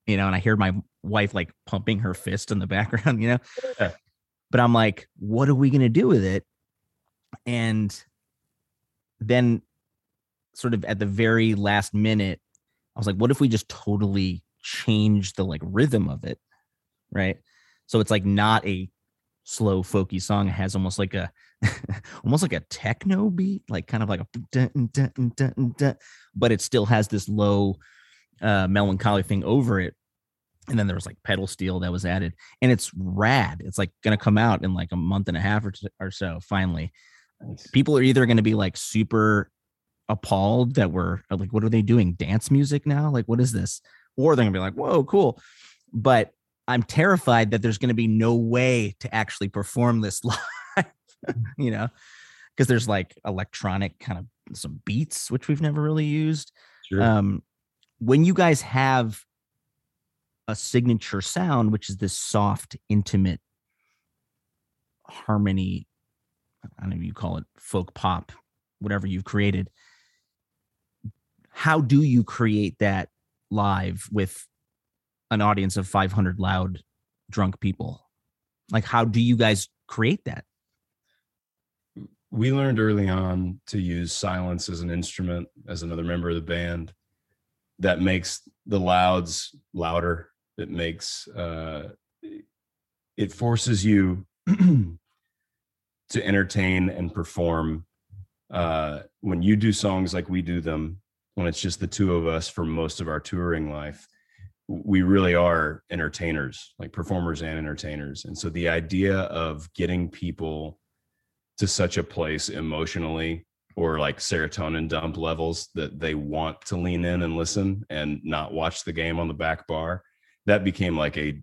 you know, and I hear my wife like pumping her fist in the background, you know, Yeah. but I'm like, what are we going to do with it? And then sort of at the very last minute, I was like, what if we just totally change the like rhythm of it? Right. So it's like not a slow folky song. It has almost like a, almost like a techno beat, like kind of like a, dun, dun, dun, dun, dun, but it still has this low uh, melancholy thing over it. And then there was like pedal steel that was added, and it's rad. It's like going to come out in like a month and a half or, or so. Finally, nice. People are either going to be like super appalled that we're like, what are they doing? Dance music now? Like, what is this? Or they're gonna be like, whoa, cool. But I'm terrified that there's going to be no way to actually perform this live, you know, because there's like electronic kind of some beats, which we've never really used. Sure. Um, when you guys have a signature sound, which is this soft, intimate harmony, I don't know if you call it folk pop, whatever you've created, how do you create that live with an audience of five hundred loud, drunk people? Like, how do you guys create that? We learned early on to use silence as an instrument, as another member of the band. That makes the louds louder. It makes, uh, it forces you to entertain and perform. Uh, when you do songs like we do them, when it's just the two of us for most of our touring life, we really are entertainers, like performers and entertainers. And so the idea of getting people to such a place emotionally, or like serotonin dump levels that they want to lean in and listen and not watch the game on the back bar, that became like a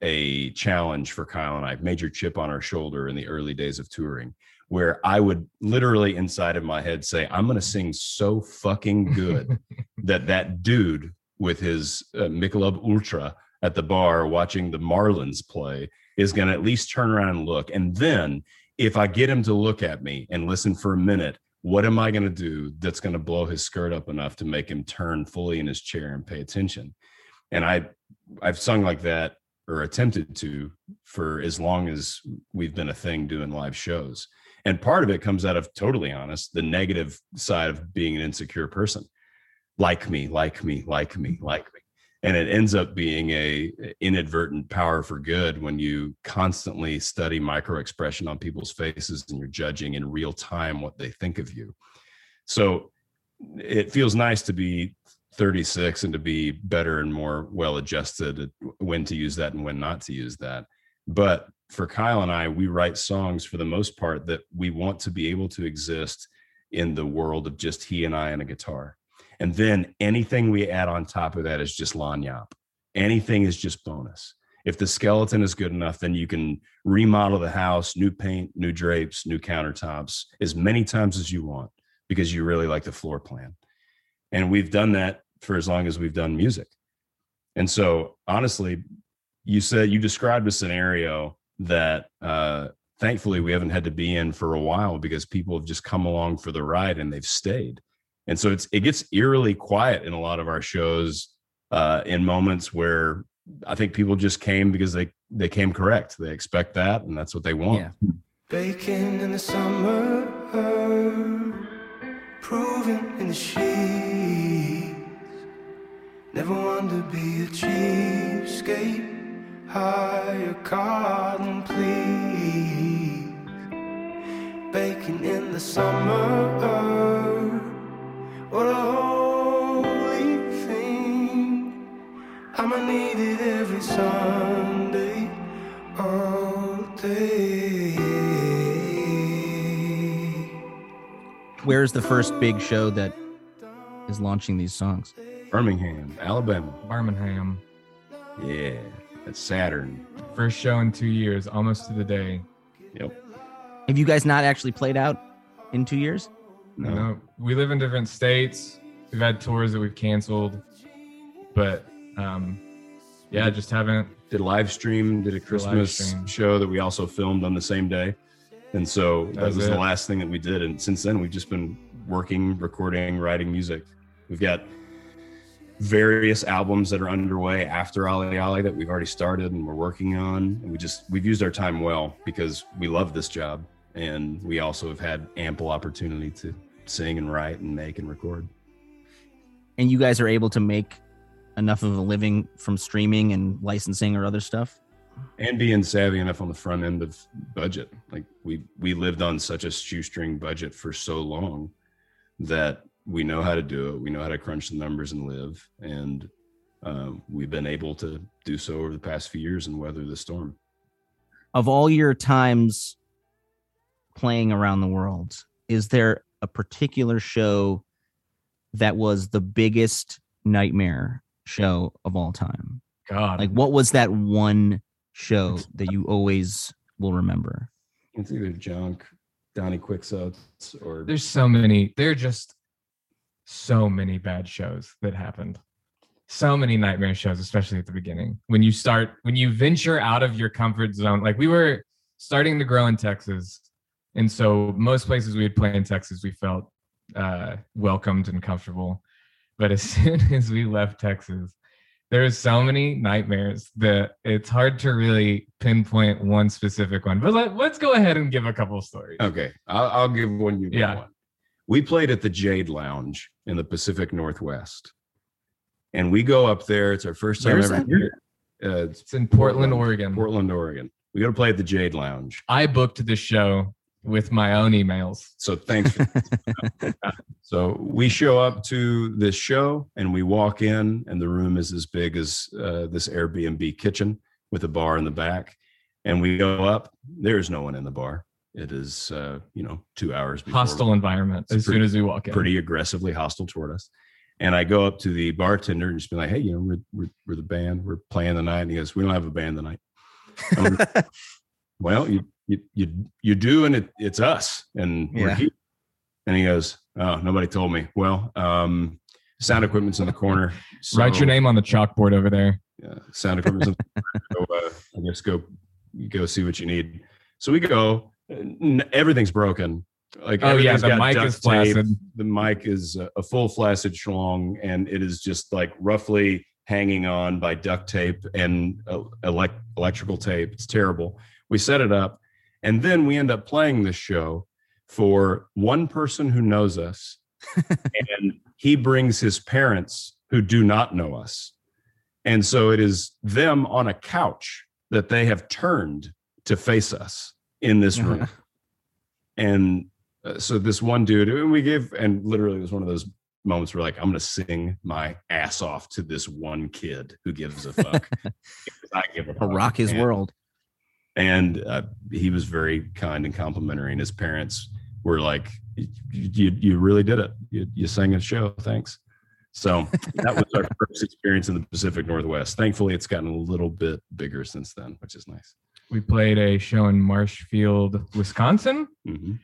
a challenge for Kyle and I, major chip on our shoulder in the early days of touring, where I would literally inside of my head say, I'm going to sing so fucking good that that dude with his uh, Michelob Ultra at the bar watching the Marlins play is going to at least turn around and look. And then if I get him to look at me and listen for a minute, what am I going to do that's going to blow his skirt up enough to make him turn fully in his chair and pay attention? And I, I've sung like that, or attempted to, for as long as we've been a thing doing live shows. And part of it comes out of, totally honest, the negative side of being an insecure person. Like me, like me, like me, like me. And it ends up being a inadvertent power for good when you constantly study micro expression on people's faces and you're judging in real time what they think of you. So it feels nice to be thirty-six and to be better and more well-adjusted at when to use that and when not to use that. But for Kyle and I, we write songs for the most part that we want to be able to exist in the world of just he and I and a guitar. And then anything we add on top of that is just lagniappe. Anything is just bonus. If the skeleton is good enough, then you can remodel the house, new paint, new drapes, new countertops, as many times as you want, because you really like the floor plan. And we've done that for as long as we've done music. And so honestly, you said, you described a scenario that uh, thankfully we haven't had to be in for a while, because people have just come along for the ride and they've stayed. And so it's, it gets eerily quiet in a lot of our shows uh, in moments where I think people just came because they, they came correct. They expect that, and that's what they want. Yeah. Baking in the summer, proving in the sheets. Never want to be a cheapskate, hire cotton, please. Baking in the summer, what a holy thing. I'ma need it every Sunday, all day. Where's the first big show that is launching these songs? Birmingham, Alabama. Birmingham. Yeah, that's Saturn. First show in two years, almost to the day. Yep. Have you guys not actually played out in two years? No. You know, we live in different states. We've had tours that we've canceled, but um, yeah, just haven't. Did a live stream, did a Christmas stream. show that we also filmed on the same day. And so that, that was, was the last thing that we did. And since then, we've just been working, recording, writing music. We've got various albums that are underway after Ollie Ollie that we've already started and we're working on. And we just, we've used our time well because we love this job. And we also have had ample opportunity to sing and write and make and record. And you guys are able to make enough of a living from streaming and licensing or other stuff? And being savvy enough on the front end of budget. Like we, we lived on such a shoestring budget for so long that we know how to do it. We know how to crunch the numbers and live. And um, we've been able to do so over the past few years and weather the storm. Of all your times playing around the world, is there a particular show that was the biggest nightmare show of all time? God, like what was that one show that you always will remember? It's either Junk, Donnie Quixotes, or there's so many. There are just so many bad shows that happened. So many nightmare shows, especially at the beginning. When you start, when you venture out of your comfort zone, like we were starting to grow in Texas. And so most places we would play in Texas, we felt uh, welcomed and comfortable. But as soon as we left Texas, there's so many nightmares that it's hard to really pinpoint one specific one. But let, let's go ahead and give a couple of stories. Okay, I'll, I'll give one. You give Yeah. one. We played at the Jade Lounge in the Pacific Northwest, and we go up there. It's our first time Where's ever that? here. Uh, it's It's in Portland, Oregon. Portland, Oregon. We go to play at the Jade Lounge. I booked this show with my own emails. So thanks. For so we show up to this show and we walk in, and the room is as big as uh, this Airbnb kitchen with a bar in the back. And we go up. There's no one in the bar. It is, uh, you know, two hours before. Hostile environment as pretty- soon as we walk in. Pretty aggressively hostile toward us. And I go up to the bartender and just be like, hey, you know, we're, we're, we're the band. We're playing the night. And he goes, we don't have a band tonight. I'm like, well, you, you, you, you do. And it, it's us. And we're Yeah. here. And he goes, oh, nobody told me. Well, um, sound equipment's in the corner. So, Write your name on the chalkboard over there. Yeah, sound equipment's in the corner. So, uh, I guess go, go see what you need. So we go, n- everything's broken. Like, Oh yeah, everything's the got mic duct is tape. flaccid. The mic is a, a full flaccid schlong, and it is just like roughly hanging on by duct tape and uh, elect- electrical tape. It's terrible. We set it up, and then we end up playing this show for one person who knows us, and he brings his parents who do not know us. And so it is them on a couch that they have turned to face us in this room. And uh, so this one dude, and we gave, and literally it was one of those moments where like, I'm going to sing my ass off to this one kid who gives a fuck. I give a A fuck. rock his And- world. And uh, he was very kind and complimentary. And his parents were like, you, you really did it. You, you sang a show. Thanks. So that was our first experience in the Pacific Northwest. Thankfully, it's gotten a little bit bigger since then, which is nice. We played a show in Marshfield, Wisconsin, Mm-hmm.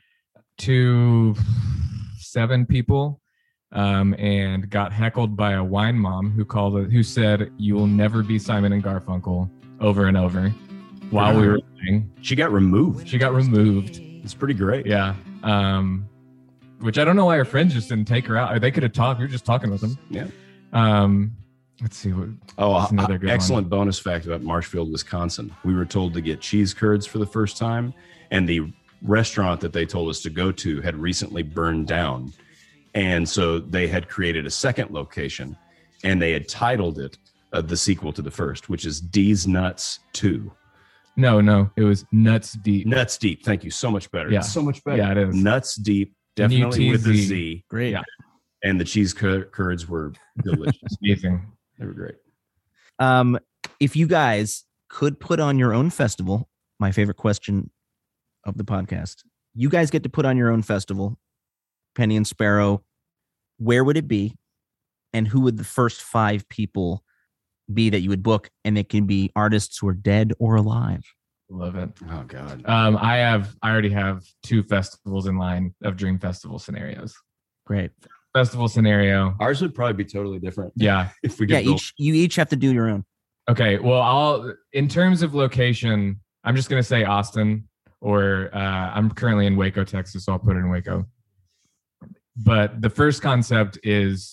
to seven people, um, and got heckled by a wine mom who called it, who said, "You will never be Simon and Garfunkel," over and over while we were playing. She got removed. She got removed. It's pretty great. Yeah. Um, which I don't know why her friends just didn't take her out. Or they could have talked. We were just talking with them. Yeah. Um, let's see what. Oh, That's another uh, good excellent bonus fact about Marshfield, Wisconsin. We were told to get cheese curds for the first time, and the restaurant that they told us to go to had recently burned down. And so they had created a second location, and they had titled it uh, the sequel to the first, which is D's Nuts two. No, no, it was Nuts Deep. Nuts Deep. Thank you. So much better. Yeah. It's so much better. Yeah, it is. Nuts Deep. Definitely with a N U T Z. Z. Great. Yeah. And the cheese cur- curds were delicious. Amazing. They were great. Um, if you guys could put on your own festival, my favorite question of the podcast, you guys get to put on your own festival, Penny and Sparrow. Where would it be? And who would the first five people be that you would book? And it can be artists who are dead or alive. Love it. Oh, God. Um, I have, I already have two festivals in line of dream festival scenarios. Great. Festival scenario. Ours would probably be totally different. Yeah. If we could Yeah, build- each you each have to do your own. Okay. Well, I'll, in terms of location, I'm just going to say Austin, or uh, I'm currently in Waco, Texas, so I'll put it in Waco. But the first concept is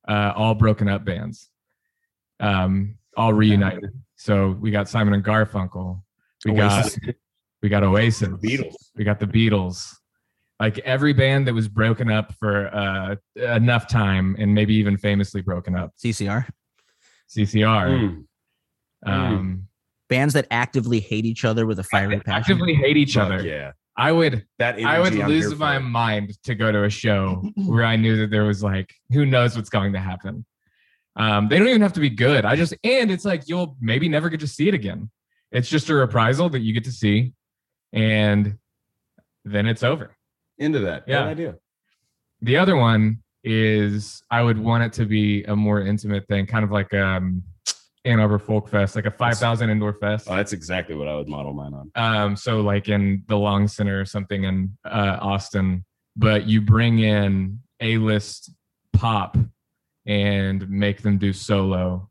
uh, all broken up bands, um, all reunited. So we got Simon and Garfunkel, we Oasis. got we got Oasis, Beatles. we got the Beatles. Like every band that was broken up for uh, enough time, and maybe even famously broken up. C C R. C C R. Mm. Um, Bands that actively hate each other with a fiery passion. actively hate each Fuck other. yeah. I would That I would energy I'm lose here my for. mind to go to a show where I knew that there was like, who knows what's going to happen. Um, they don't even have to be good. I just, and it's like, you'll maybe never get to see it again. It's just a reprisal that you get to see, and then it's over. Into that. Yeah. Good idea. The other one is I would want it to be a more intimate thing, kind of like um, Ann Arbor Folk Fest, like a five thousand indoor fest. Oh, that's exactly what I would model mine on. Um, so like in the Long Center or something in uh, Austin, but you bring in A-list pop and make them do solo.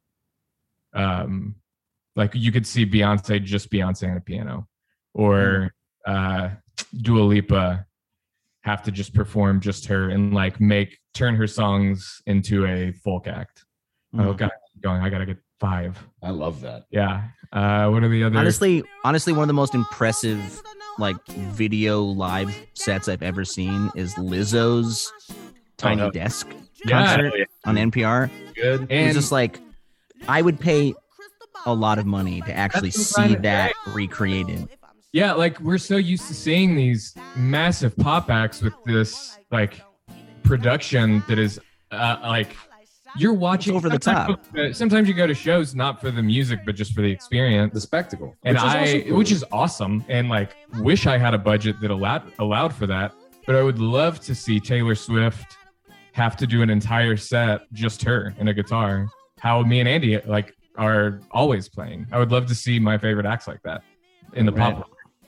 Um, like you could see Beyonce, just Beyonce on a piano, or uh, Dua Lipa have to just perform just her and like make turn her songs into a folk act. Mm. Oh god, going, I gotta get five. I love that. Yeah. Uh, what are the other? Honestly, honestly, one of the most impressive like video live sets I've ever seen is Lizzo's Tiny Oh, no. Desk Yeah. concert on N P R. Good. It was and just like, I would pay a lot of money to actually That's what I'm see trying to that recreated. yeah, like we're so used to seeing these massive pop acts with this like production that is uh, like you're watching Over the sometimes- uh, Sometimes you go to shows not for the music but just for the experience. The spectacle. and which is I, also cool. which is awesome, and like wish I had a budget that allowed allowed for that. But I would love to see Taylor Swift have to do an entire set just her and a guitar. How me and Andy like are always playing. I would love to see my favorite acts like that in the Right. pop.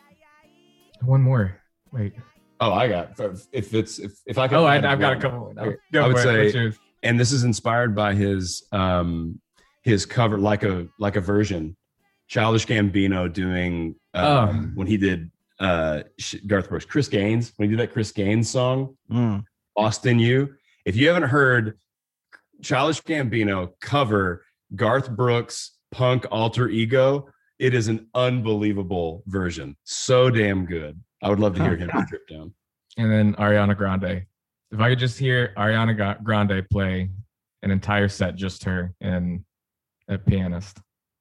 One more. Wait. Oh, I got if it's if, if I could. Oh, I, add I've got a one. couple. Okay. Go I would for it. say- What's yours? And this is inspired by his um his cover, like a like a version, Childish Gambino doing um, Oh. when he did uh sh- Garth Brooks, Chris Gaines, when he did that Chris Gaines song, Mm. Austin You. If you haven't heard Childish Gambino cover Garth Brooks' Punk Alter Ego, it is an unbelievable version. So damn good. I would love to hear him trip down. And then Ariana Grande. If I could just hear Ariana Ga- Grande play an entire set, just her and a pianist.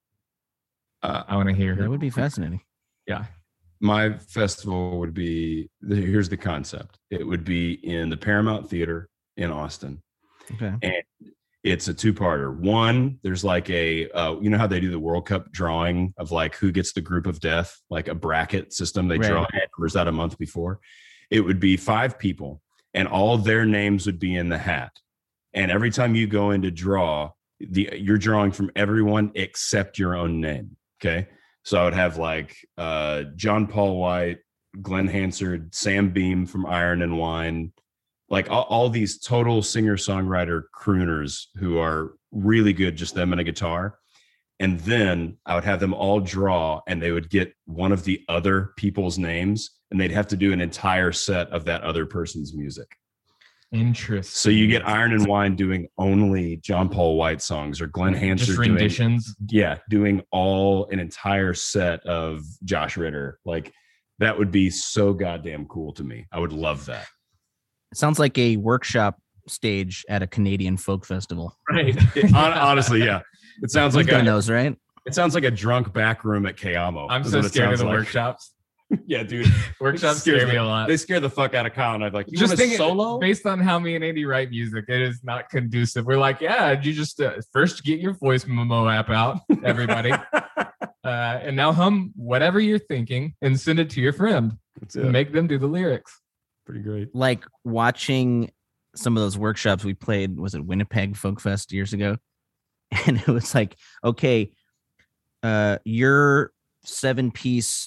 Uh, I want to hear her. That would be fascinating. Yeah. my festival would be here's the concept. It would be in the Paramount Theater in Austin. Okay. And it's a two-parter. One, there's like a uh, you know how they do the World Cup drawing of like who gets the group of death, like a bracket system. They Right. draw numbers out a month before. It would be five people, and all their names would be in the hat. And every time you go in to draw, the you're drawing from everyone except your own name. Okay. So I would have like uh, John Paul White, Glenn Hansard, Sam Beam from Iron and Wine, like all, all these total singer-songwriter crooners who are really good, just them and a guitar. And then I would have them all draw, and they would get one of the other people's names, and they'd have to do an entire set of that other person's music. Interesting. So you get Iron and Wine doing only John Paul White songs, or Glenn Hansard just doing renditions. yeah, doing all an entire set of Josh Ritter. Like that would be so goddamn cool to me. I would love that. It sounds like a workshop stage at a Canadian folk festival. Right. It- hon- honestly, yeah. It sounds like You've done a, those, right? it sounds like a drunk back room at Kayamo. I'm is so what it scared of sounds the like. workshops. Yeah, dude. Workshops Scares scare me me. a lot. They scare the fuck out of Kyle, and I'm like, you just want a think solo? based on how me and Andy write music, it is not conducive. We're like, yeah, you just uh, first get your voice memo app out, everybody, uh, and now hum whatever you're thinking and send it to your friend. That's And it. make them do the lyrics. Pretty great. Like watching some of those workshops we played, was it Winnipeg Folk Fest years ago? And it was like, okay, uh, your seven piece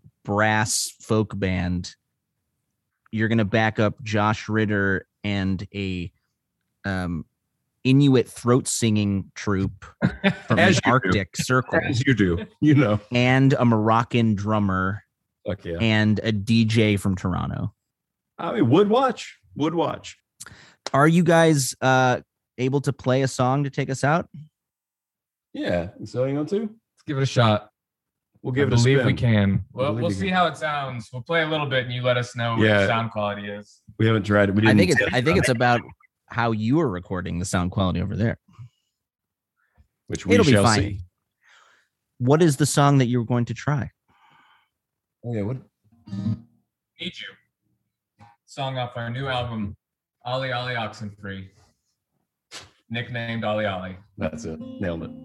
brass folk band, you're going to back up Josh Ritter and a um, Inuit throat singing troupe from As the you do. Arctic Circle, As you do, you know. and a Moroccan drummer Fuck yeah. and a D J from Toronto. I mean, would watch. Would watch. Are you guys uh able to play a song to take us out? Yeah. So you want to? Let's give it a shot. We'll give I it a spin. believe we can. Well, believe we'll we see can. how it sounds. We'll play a little bit, and you let us know what Yeah. the sound quality is. We haven't tried it. We I didn't think it's I think it's about how you are recording the sound quality over there. which we It'll be shall fine. see. What is the song that you're going to try? Oh yeah, what? Need You. Song off our new album, Ollie Ollie Oxenfree. Nicknamed Ollie Ollie. That's it. Nailed it.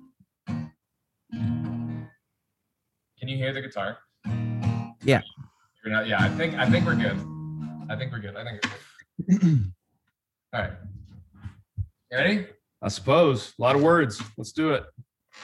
Can you hear the guitar? Yeah. You're not, yeah, I think I think we're good. I think we're good. I think we're good. All right. You ready? I suppose. A lot of words. Let's do it.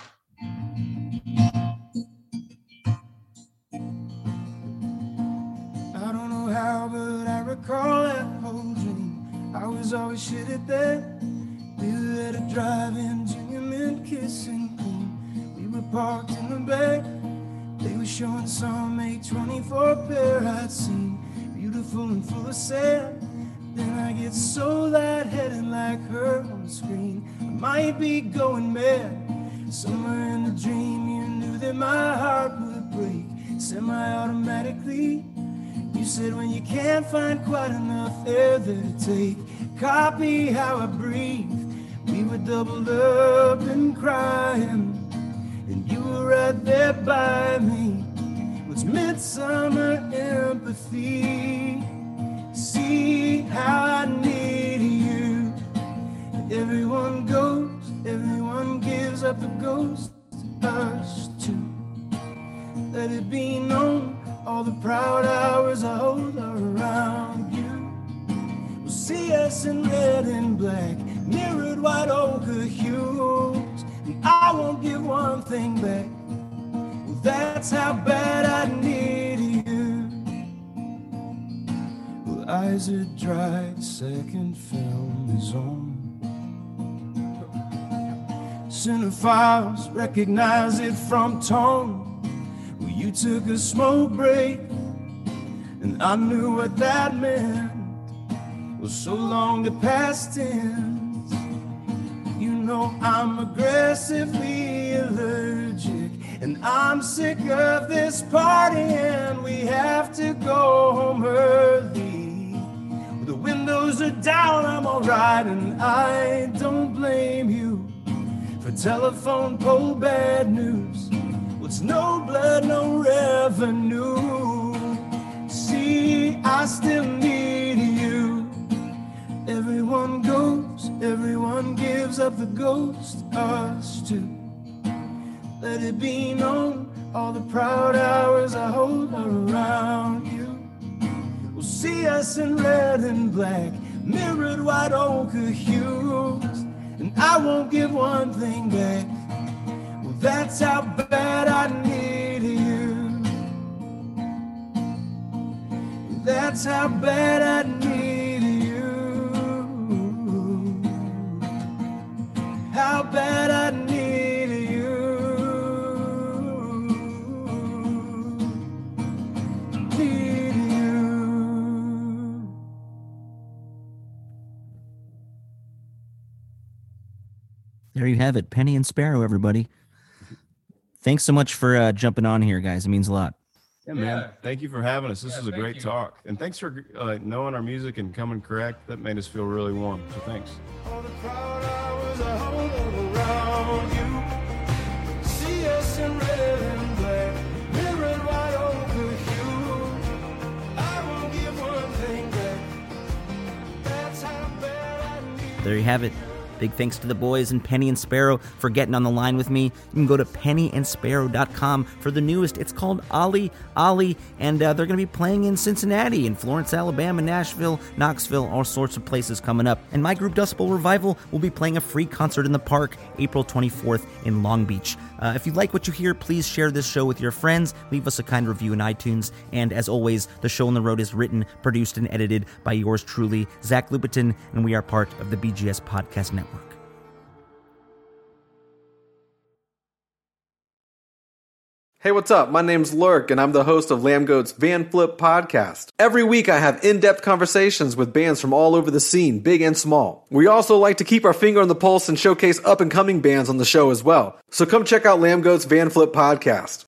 I don't know how, but I recall that whole dream. I was always shit at that. We were at a drive-in, junior mint kissing clean. We were parked in the back. They were showing some A twenty-four pair I'd seen, beautiful and full of sand. Then I get so lightheaded like her on the screen. I might be going mad. Somewhere in the dream you knew that my heart would break semi-automatically. You said when you can't find quite enough air there to take, copy how I breathe. We were doubled up and crying, and you were right there by me. What's midsummer empathy? See how I need you. Everyone goes, everyone gives up the ghost, us too. Let it be known, all the proud hours I hold are around you. We'll see us in red and black, mirrored white ochre hues, and I won't give one thing back. Well, that's how bad I need you. Well, eyes are dry, second film is on. Cinephiles recognize it from tone. Well, you took a smoke break, and I knew what that meant. Well, so long to past tense. You know I'm aggressively allergic, and I'm sick of this party, and we have to go home early. The windows are down, I'm alright, and I don't blame you for telephone pole bad news. It's no blood, no revenue. See, I still need you. Everyone goes, everyone gives up the ghost, us too. Let it be known, all the proud hours I hold are around you. We'll see us in red and black, mirrored white ochre hues, and I won't give one thing back. That's how bad I need you. That's how bad I need you. How bad I need you. Need you. There you have it. Penny and Sparrow, everybody. Thanks so much for uh, jumping on here, guys. It means a lot. Yeah, man. Yeah. Thank you for having us. This Yeah, was a thank great you. talk. And thanks for uh, knowing our music and coming correct. That made us feel really warm. So thanks. All the proud hours I hold around you. See us in red and black, mirrored white ochre hue. I won't give one thing back. That's how bad I need. There you have it. Big thanks to the boys and Penny and Sparrow for getting on the line with me. You can go to penny and sparrow dot com for the newest. It's called Ollie Ollie, and uh, they're going to be playing in Cincinnati, in Florence, Alabama, Nashville, Knoxville, all sorts of places coming up. And my group Dust Bowl Revival will be playing a free concert in the park April twenty-fourth in Long Beach. Uh, if you like what you hear, please share this show with your friends. Leave us a kind review in iTunes. And as always, the show on the road is written, produced, and edited by yours truly, Zach Lupetin, and we are part of the B G S Podcast Network. Hey, what's up? My name's Lurk, and I'm the host of Lambgoat's Van Flip podcast. Every week, I have in-depth conversations with bands from all over the scene, big and small. We also like to keep our finger on the pulse and showcase up-and-coming bands on the show as well. So come check out Lambgoat's Van Flip podcast.